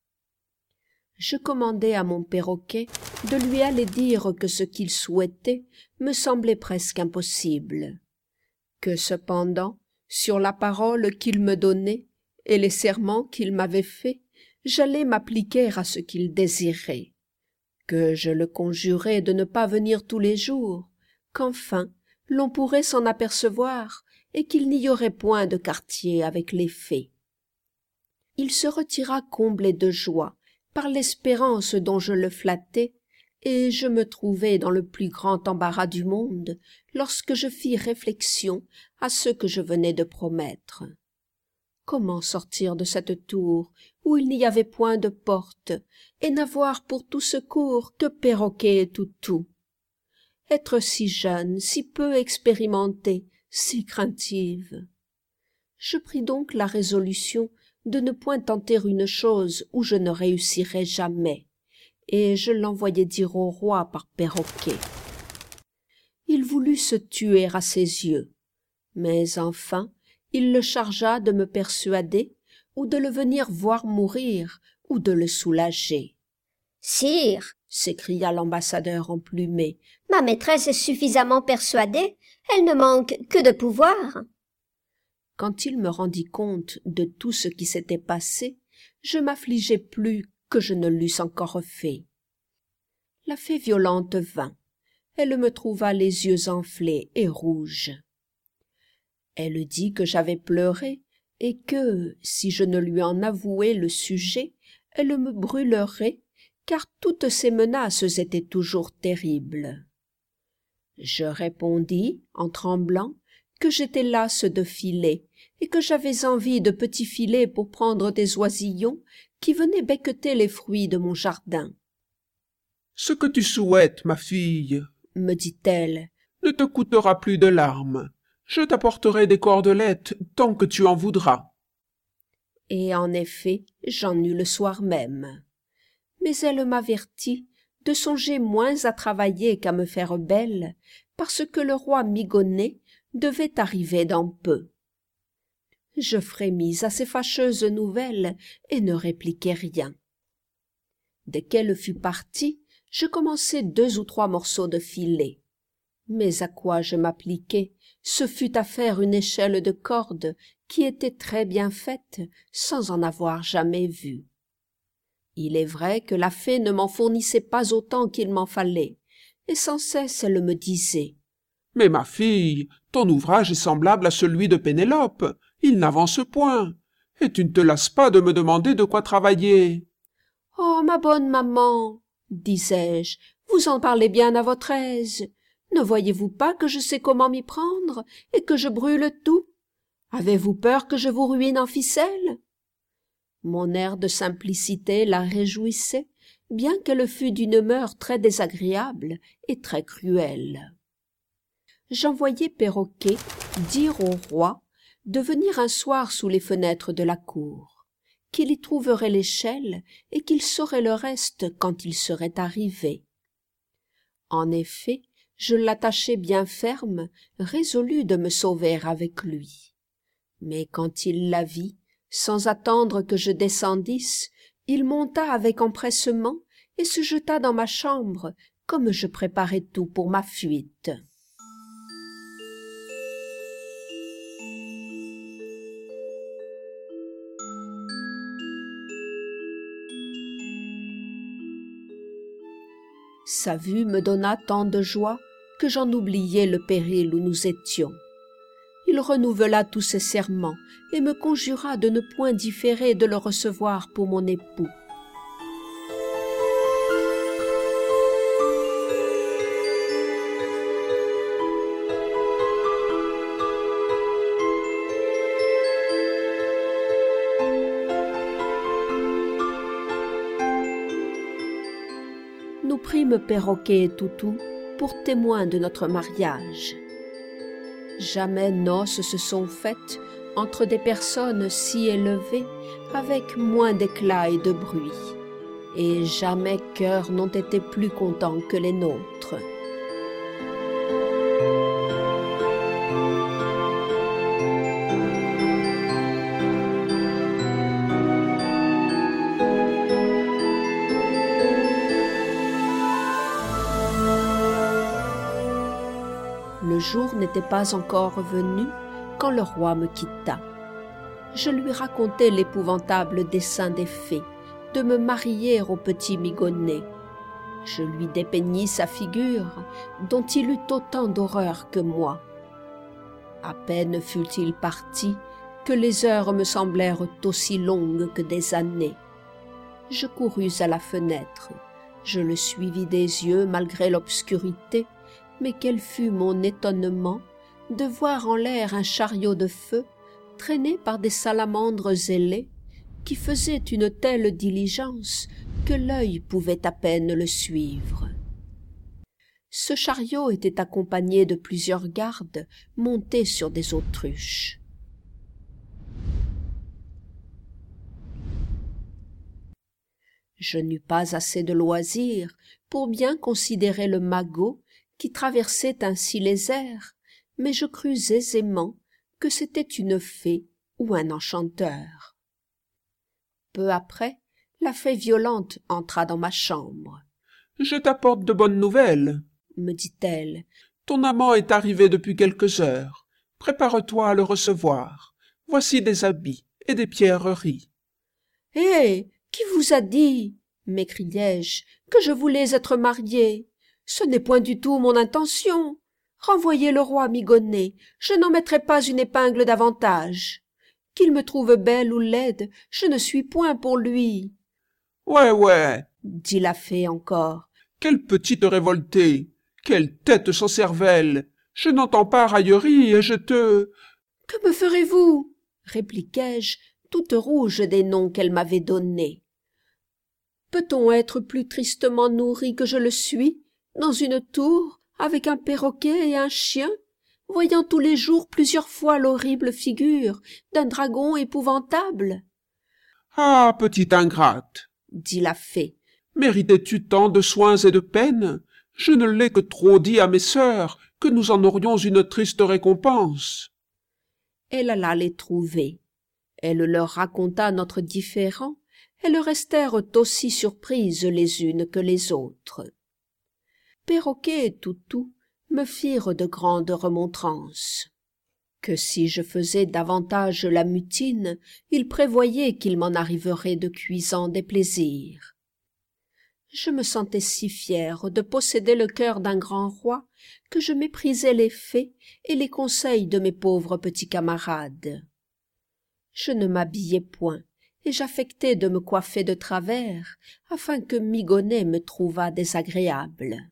Je commandai à mon perroquet de lui aller dire que ce qu'il souhaitait me semblait presque impossible, que cependant, sur la parole qu'il me donnait et les serments qu'il m'avait faits, j'allais m'appliquer à ce qu'il désirait, que je le conjurais de ne pas venir tous les jours, qu'enfin l'on pourrait s'en apercevoir et qu'il n'y aurait point de quartier avec les fées. Il se retira comblé de joie par l'espérance dont je le flattais, et je me trouvai dans le plus grand embarras du monde lorsque je fis réflexion à ce que je venais de promettre. Comment sortir de cette tour où il n'y avait point de porte et n'avoir pour tout secours que Perroquet et Toutou? Être si jeune, si peu expérimentée, si craintive. Je pris donc la résolution de ne point tenter une chose où je ne réussirais jamais, et je l'envoyai dire au roi par Perroquet. Il voulut se tuer à ses yeux, mais enfin il le chargea de me persuader ou de le venir voir mourir ou de le soulager. « Sire, s'écria l'ambassadeur emplumé, ma maîtresse est suffisamment persuadée, elle ne manque que de pouvoir. » Quand il me rendit compte de tout ce qui s'était passé, je m'affligeai plus que je ne l'eusse encore fait. La fée violente vint. Elle me trouva les yeux enflés et rouges. Elle dit que j'avais pleuré et que, si je ne lui en avouais le sujet, elle me brûlerait, car toutes ces menaces étaient toujours terribles. Je répondis, en tremblant, que j'étais lasse de filets et que j'avais envie de petits filets pour prendre des oisillons qui venaient becqueter les fruits de mon jardin. « Ce que tu souhaites, ma fille, me dit-elle, ne te coûtera plus de larmes. Je t'apporterai des cordelettes tant que tu en voudras. » Et en effet, j'en eus le soir même. Mais elle m'avertit de songer moins à travailler qu'à me faire belle, parce que le roi Migonnet devait arriver dans peu. Je frémis à ces fâcheuses nouvelles et ne répliquai rien. Dès qu'elle fut partie, je commençai deux ou trois morceaux de filet. Mais à quoi je m'appliquai, ce fut à faire une échelle de corde qui était très bien faite, sans en avoir jamais vu. Il est vrai que la fée ne m'en fournissait pas autant qu'il m'en fallait, et sans cesse elle me disait « Mais ma fille, ton ouvrage est semblable à celui de Pénélope, il n'avance point, et tu ne te lasses pas de me demander de quoi travailler. »« Oh, ma bonne maman, disais-je, vous en parlez bien à votre aise. Ne voyez-vous pas que je sais comment m'y prendre et que je brûle tout? Avez-vous peur que je vous ruine en ficelle? » Mon air de simplicité la réjouissait, bien qu'elle fût d'une mœur très désagréable et très cruelle. J'envoyai Perroquet dire au roi de venir un soir sous les fenêtres de la cour, qu'il y trouverait l'échelle et qu'il saurait le reste quand il serait arrivé. En effet, je l'attachai bien ferme, résolu de me sauver avec lui. Mais quand il la vit, sans attendre que je descendisse, il monta avec empressement et se jeta dans ma chambre, comme je préparais tout pour ma fuite. Sa vue me donna tant de joie que j'en oubliai le péril où nous étions. Il renouvela tous ses serments et me conjura de ne point différer de le recevoir pour mon époux. Nous prîmes Perroquet et Toutou pour témoins de notre mariage. Jamais noces se sont faites entre des personnes si élevées avec moins d'éclat et de bruit, et jamais cœurs n'ont été plus contents que les nôtres. Le jour n'était pas encore venu quand le roi me quitta. Je lui racontai l'épouvantable dessein des fées de me marier au petit Migonnet. Je lui dépeignis sa figure, dont il eut autant d'horreur que moi. À peine fut-il parti que les heures me semblèrent aussi longues que des années. Je courus à la fenêtre. Je le suivis des yeux malgré l'obscurité, mais quel fut mon étonnement de voir en l'air un chariot de feu traîné par des salamandres ailées qui faisaient une telle diligence que l'œil pouvait à peine le suivre. Ce chariot était accompagné de plusieurs gardes montés sur des autruches. Je n'eus pas assez de loisir pour bien considérer le magot qui traversait ainsi les airs, mais je crus aisément que c'était une fée ou un enchanteur. Peu après, la fée Violente entra dans ma chambre. « Je t'apporte de bonnes nouvelles, » me dit-elle. « Ton amant est arrivé depuis quelques heures. Prépare-toi à le recevoir. Voici des habits et des pierreries. »« Hé, qui vous a dit, m'écriai-je, que je voulais être mariée? Ce n'est point du tout mon intention. Renvoyez le roi Migonnet, je n'en mettrai pas une épingle davantage. Qu'il me trouve belle ou laide, je ne suis point pour lui. »« Ouais, ouais, dit la fée encore. Quelle petite révoltée, quelle tête sans cervelle. Je n'entends pas raillerie et je te... »« Que me ferez-vous » répliquai-je, toute rouge des noms qu'elle m'avait donnés. « Peut-on être plus tristement nourri que je le suis, dans une tour, avec un perroquet et un chien, voyant tous les jours plusieurs fois l'horrible figure d'un dragon épouvantable ?»« Ah, petite ingrate, dit la fée, méritais-tu tant de soins et de peines? Je ne l'ai que trop dit à mes sœurs, que nous en aurions une triste récompense. » Elle alla les trouver. Elle leur raconta notre différend. Elles restèrent aussi surprises les unes que les autres. Perroquet et Toutou me firent de grandes remontrances. Que si je faisais davantage la mutine, ils prévoyaient qu'il m'en arriverait de cuisants déplaisirs. Je me sentais si fière de posséder le cœur d'un grand roi que je méprisais les fées et les conseils de mes pauvres petits camarades. Je ne m'habillais point et j'affectais de me coiffer de travers afin que Migonnet me trouvât désagréable.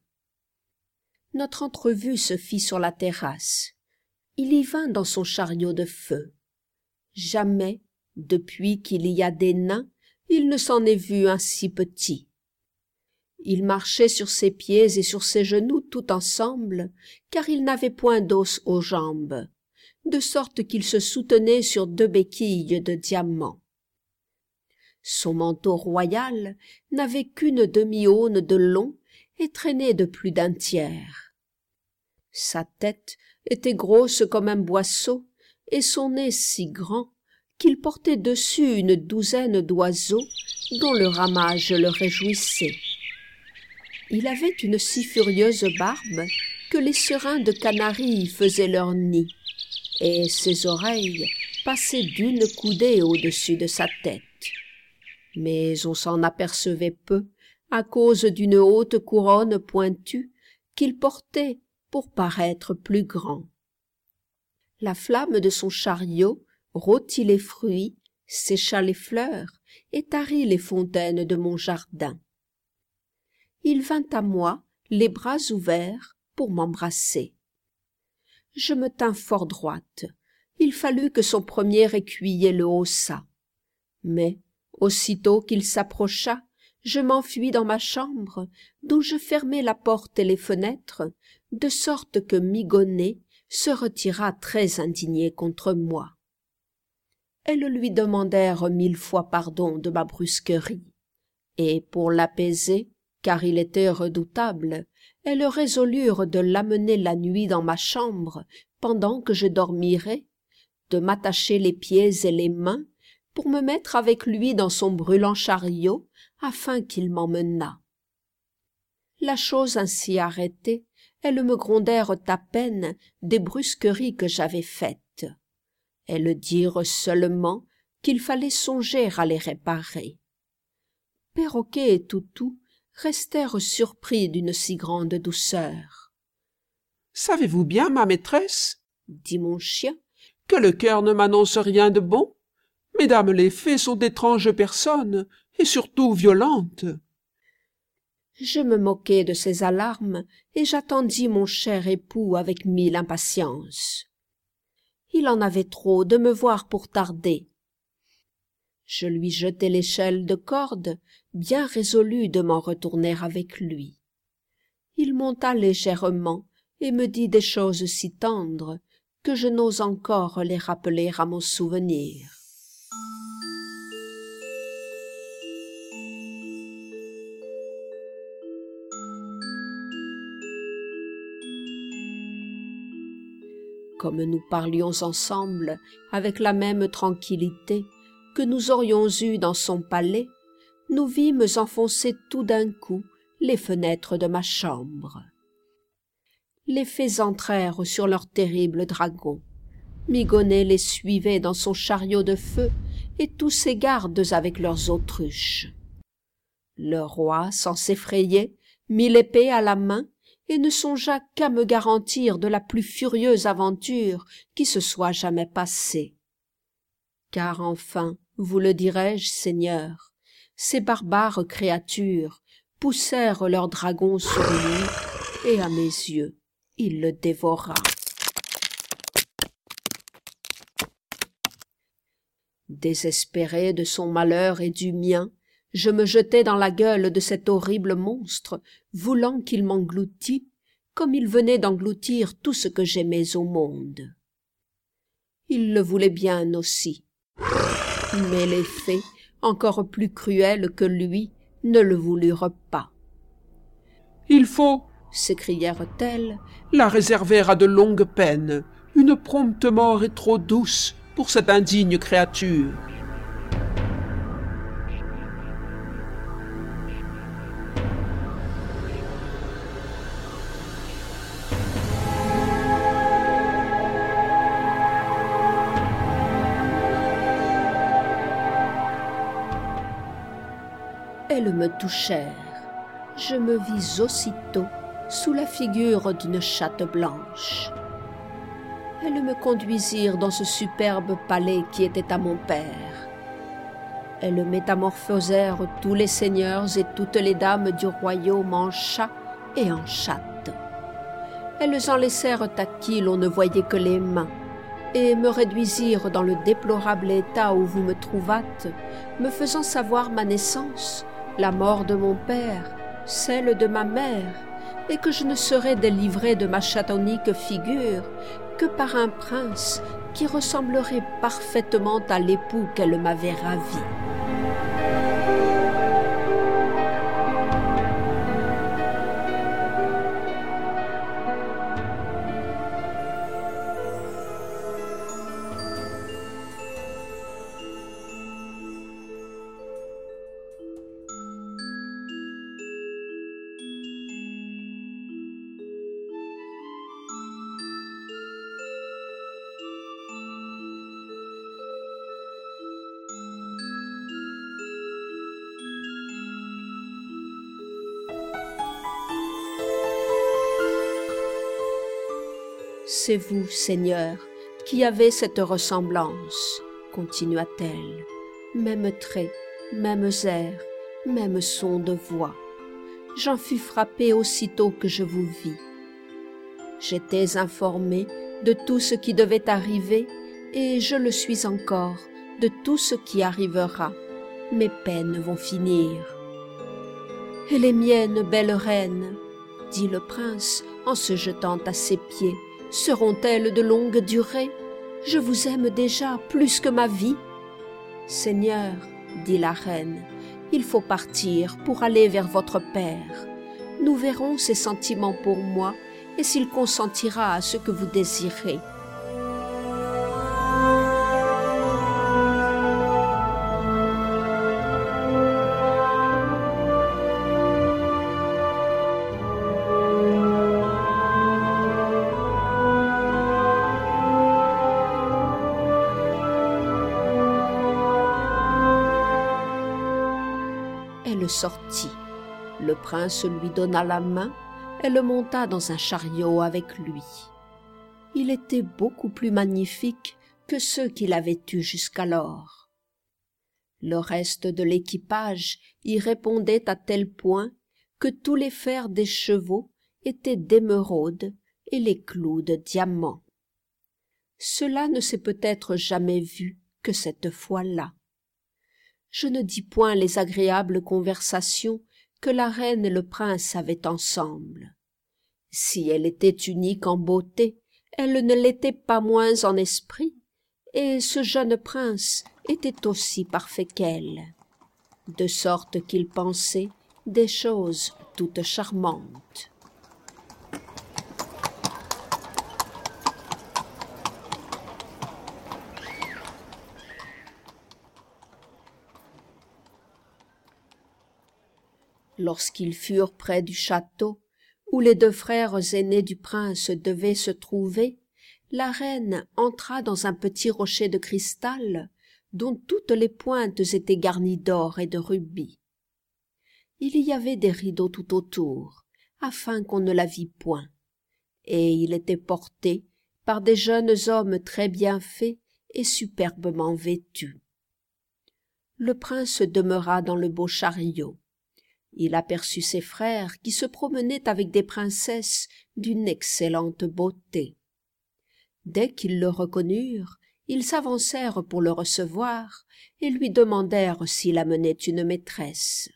Notre entrevue se fit sur la terrasse. Il y vint dans son chariot de feu. Jamais, depuis qu'il y a des nains, il ne s'en est vu un si petit. Il marchait sur ses pieds et sur ses genoux tout ensemble, car il n'avait point d'os aux jambes, de sorte qu'il se soutenait sur deux béquilles de diamant. Son manteau royal n'avait qu'une demi-aune de long et traînait de plus d'un tiers. Sa tête était grosse comme un boisseau et son nez si grand qu'il portait dessus une douzaine d'oiseaux dont le ramage le réjouissait. Il avait une si furieuse barbe que les serins de canaries y faisaient leur nid, et ses oreilles passaient d'une coudée au-dessus de sa tête. Mais on s'en apercevait peu, à cause d'une haute couronne pointue qu'il portait pour paraître plus grand. La flamme de son chariot rôtit les fruits, sécha les fleurs et tarit les fontaines de mon jardin. Il vint à moi, les bras ouverts, pour m'embrasser. Je me tins fort droite. Il fallut que son premier écuyer le haussât. Mais, aussitôt qu'il s'approcha, je m'enfuis dans ma chambre, d'où je fermai la porte et les fenêtres, de sorte que Migonnet se retira très indigné contre moi. Elles lui demandèrent mille fois pardon de ma brusquerie, et pour l'apaiser, car il était redoutable, elles résolurent de l'amener la nuit dans ma chambre, pendant que je dormirais, de m'attacher les pieds et les mains, pour me mettre avec lui dans son brûlant chariot, afin qu'il m'emmenât. La chose ainsi arrêtée, elles me grondèrent à peine des brusqueries que j'avais faites. Elles dirent seulement qu'il fallait songer à les réparer. Perroquet et Toutou restèrent surpris d'une si grande douceur. « Savez-vous bien, ma maîtresse, dit mon chien, que le cœur ne m'annonce rien de bon? Mesdames les fées sont d'étranges personnes, et surtout violentes. » Je me moquai de ces alarmes, et j'attendis mon cher époux avec mille impatiences. Il en avait trop de me voir pour tarder. Je lui jetai l'échelle de corde, bien résolu de m'en retourner avec lui. Il monta légèrement et me dit des choses si tendres que je n'ose encore les rappeler à mon souvenir. Comme nous parlions ensemble avec la même tranquillité que nous aurions eue dans son palais, nous vîmes enfoncer tout d'un coup les fenêtres de ma chambre. Les fées entrèrent sur leurs terribles dragons. Migonnet les suivait dans son chariot de feu et tous ses gardes avec leurs autruches. Le roi, sans s'effrayer, mit l'épée à la main et ne songea qu'à me garantir de la plus furieuse aventure qui se soit jamais passée. Car enfin, vous le dirai-je, Seigneur, ces barbares créatures poussèrent leurs dragons sur lui, et à mes yeux, il le dévora. Désespéré de son malheur et du mien, je me jetai dans la gueule de cet horrible monstre, voulant qu'il m'engloutît, comme il venait d'engloutir tout ce que j'aimais au monde. Il le voulait bien aussi, mais les fées, encore plus cruelles que lui, ne le voulurent pas. « Il faut, s'écrièrent-elles, la réserver à de longues peines. Une prompte mort est trop douce pour cette indigne créature. » Elles me touchèrent. Je me vis aussitôt sous la figure d'une chatte blanche. Elles me conduisirent dans ce superbe palais qui était à mon père. Elles métamorphosèrent tous les seigneurs et toutes les dames du royaume en chats et en chattes. Elles en laissèrent à qui l'on ne voyait que les mains, et me réduisirent dans le déplorable état où vous me trouvâtes, me faisant savoir ma naissance, la mort de mon père, celle de ma mère, et que je ne serais délivrée de ma chatonique figure que par un prince qui ressemblerait parfaitement à l'époux qu'elle m'avait ravi. C'est vous, Seigneur, qui avez cette ressemblance, continua-t-elle. Même trait, mêmes airs, même son de voix. J'en fus frappée aussitôt que je vous vis. J'étais informée de tout ce qui devait arriver, et je le suis encore de tout ce qui arrivera. Mes peines vont finir. « Et les miennes, belle reine, dit le prince en se jetant à ses pieds, seront-elles de longue durée? Je vous aime déjà plus que ma vie. »« Seigneur, dit la reine, il faut partir pour aller vers votre père. Nous verrons ses sentiments pour moi et s'il consentira à ce que vous désirez. » Elle sortit. Le prince lui donna la main, elle monta dans un chariot avec lui. Il était beaucoup plus magnifique que ceux qu'il avait eus jusqu'alors. Le reste de l'équipage y répondait à tel point que tous les fers des chevaux étaient d'émeraude et les clous de diamant. Cela ne s'est peut-être jamais vu que cette fois-là. Je ne dis point les agréables conversations que la reine et le prince avaient ensemble. Si elle était unique en beauté, elle ne l'était pas moins en esprit, et ce jeune prince était aussi parfait qu'elle, de sorte qu'il pensait des choses toutes charmantes. Lorsqu'ils furent près du château, où les deux frères aînés du prince devaient se trouver, la reine entra dans un petit rocher de cristal, dont toutes les pointes étaient garnies d'or et de rubis. Il y avait des rideaux tout autour, afin qu'on ne la vît point, et il était porté par des jeunes hommes très bien faits et superbement vêtus. Le prince demeura dans le beau chariot. Il aperçut ses frères qui se promenaient avec des princesses d'une excellente beauté. Dès qu'ils le reconnurent, ils s'avancèrent pour le recevoir et lui demandèrent s'il amenait une maîtresse.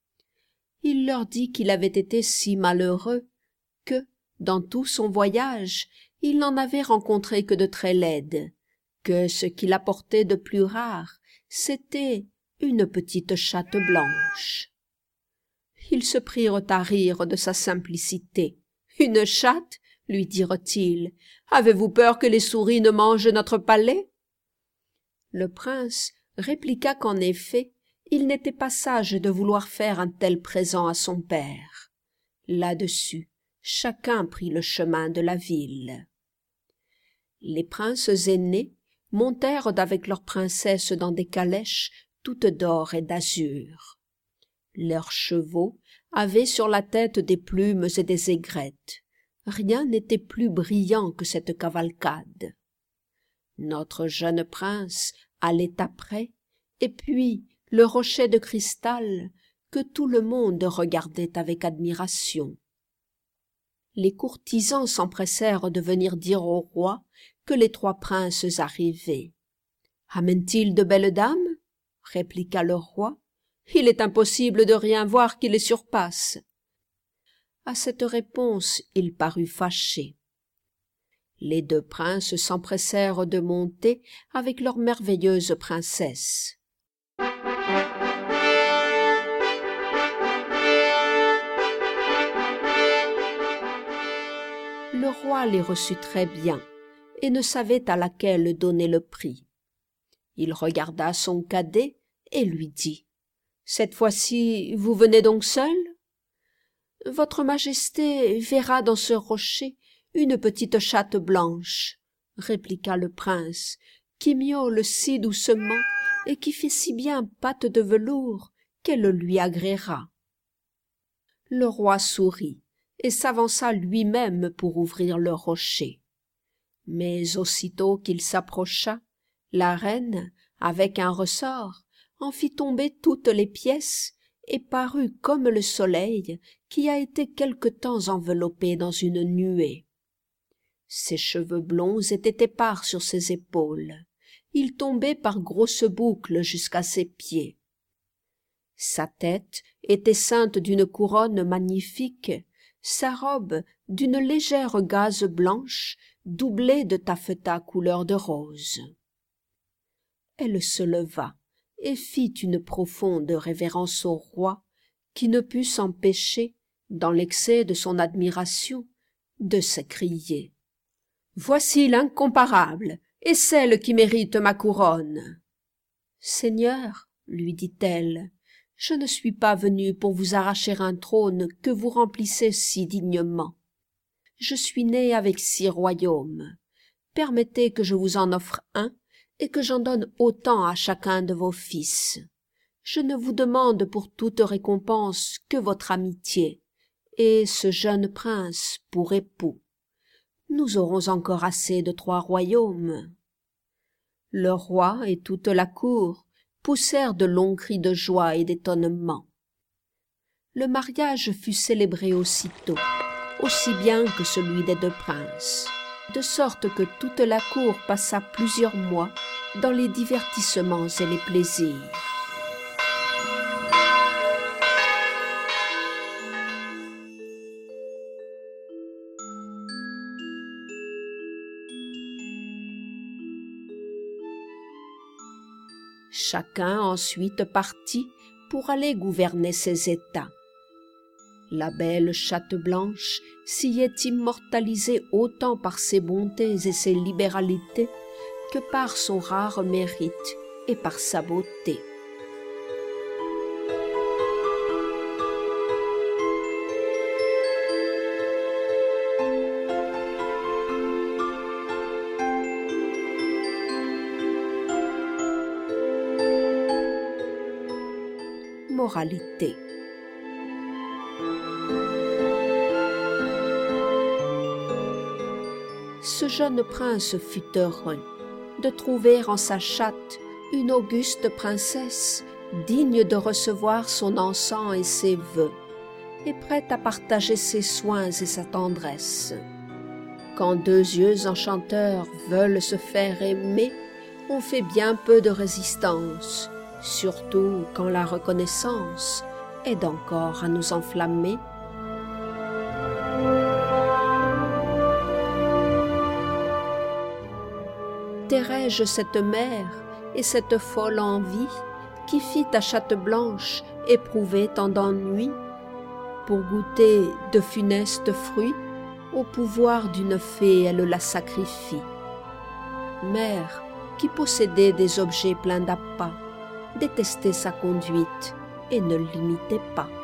Il leur dit qu'il avait été si malheureux que, dans tout son voyage, il n'en avait rencontré que de très laides, que ce qu'il apportait de plus rare, c'était une petite chatte blanche. Ils se prirent à rire de sa simplicité. « Une chatte ?» lui dirent-ils. « Avez-vous peur que les souris ne mangent notre palais ?» Le prince répliqua qu'en effet, il n'était pas sage de vouloir faire un tel présent à son père. Là-dessus, chacun prit le chemin de la ville. Les princes aînés montèrent avec leurs princesses dans des calèches toutes d'or et d'azur. Leurs chevaux avaient sur la tête des plumes et des aigrettes. Rien n'était plus brillant que cette cavalcade. Notre jeune prince allait après, et puis le rocher de cristal que tout le monde regardait avec admiration. Les courtisans s'empressèrent de venir dire au roi que les trois princes arrivaient. « Amènent-ils de belles dames ?» répliqua le roi. « Il est impossible de rien voir qui les surpasse. » À cette réponse, il parut fâché. Les deux princes s'empressèrent de monter avec leur merveilleuse princesse. Le roi les reçut très bien et ne savait à laquelle donner le prix. Il regarda son cadet et lui dit: « Cette fois-ci, vous venez donc seul ? Votre Majesté verra dans ce rocher une petite chatte blanche, » répliqua le prince, qui miaule si doucement et qui fait si bien patte de velours qu'elle lui agréera. Le roi sourit et s'avança lui-même pour ouvrir le rocher. Mais aussitôt qu'il s'approcha, la reine, avec un ressort, en fit tomber toutes les pièces et parut comme le soleil qui a été quelque temps enveloppé dans une nuée. Ses cheveux blonds étaient épars sur ses épaules, ils tombaient par grosses boucles jusqu'à ses pieds. Sa tête était ceinte d'une couronne magnifique, sa robe d'une légère gaze blanche doublée de taffetas couleur de rose. Elle se leva et fit une profonde révérence au roi, qui ne put s'empêcher, dans l'excès de son admiration, de s'écrier: « Voici l'incomparable, et celle qui mérite ma couronne. »« Seigneur, lui dit-elle, je ne suis pas venue pour vous arracher un trône que vous remplissez si dignement. Je suis née avec six royaumes. Permettez que je vous en offre un, et que j'en donne autant à chacun de vos fils. Je ne vous demande pour toute récompense que votre amitié, et ce jeune prince pour époux. Nous aurons encore assez de trois royaumes. » Le roi et toute la cour poussèrent de longs cris de joie et d'étonnement. Le mariage fut célébré aussitôt, aussi bien que celui des deux princes, de sorte que toute la cour passa plusieurs mois dans les divertissements et les plaisirs. Chacun ensuite partit pour aller gouverner ses États. La belle Chatte Blanche s'y est immortalisée autant par ses bontés et ses libéralités que par son rare mérite et par sa beauté. Moralité. Ce jeune prince fut heureux de trouver en sa chatte une auguste princesse digne de recevoir son encens et ses vœux, et prête à partager ses soins et sa tendresse. Quand deux yeux enchanteurs veulent se faire aimer, on fait bien peu de résistance, surtout quand la reconnaissance aide encore à nous enflammer. Tairai-je cette mère et cette folle envie qui fit à Chatte Blanche éprouver tant d'ennuis, pour goûter de funestes fruits, au pouvoir d'une fée elle la sacrifie. Mère qui possédait des objets pleins d'appât, détestait sa conduite et ne l'imitait pas.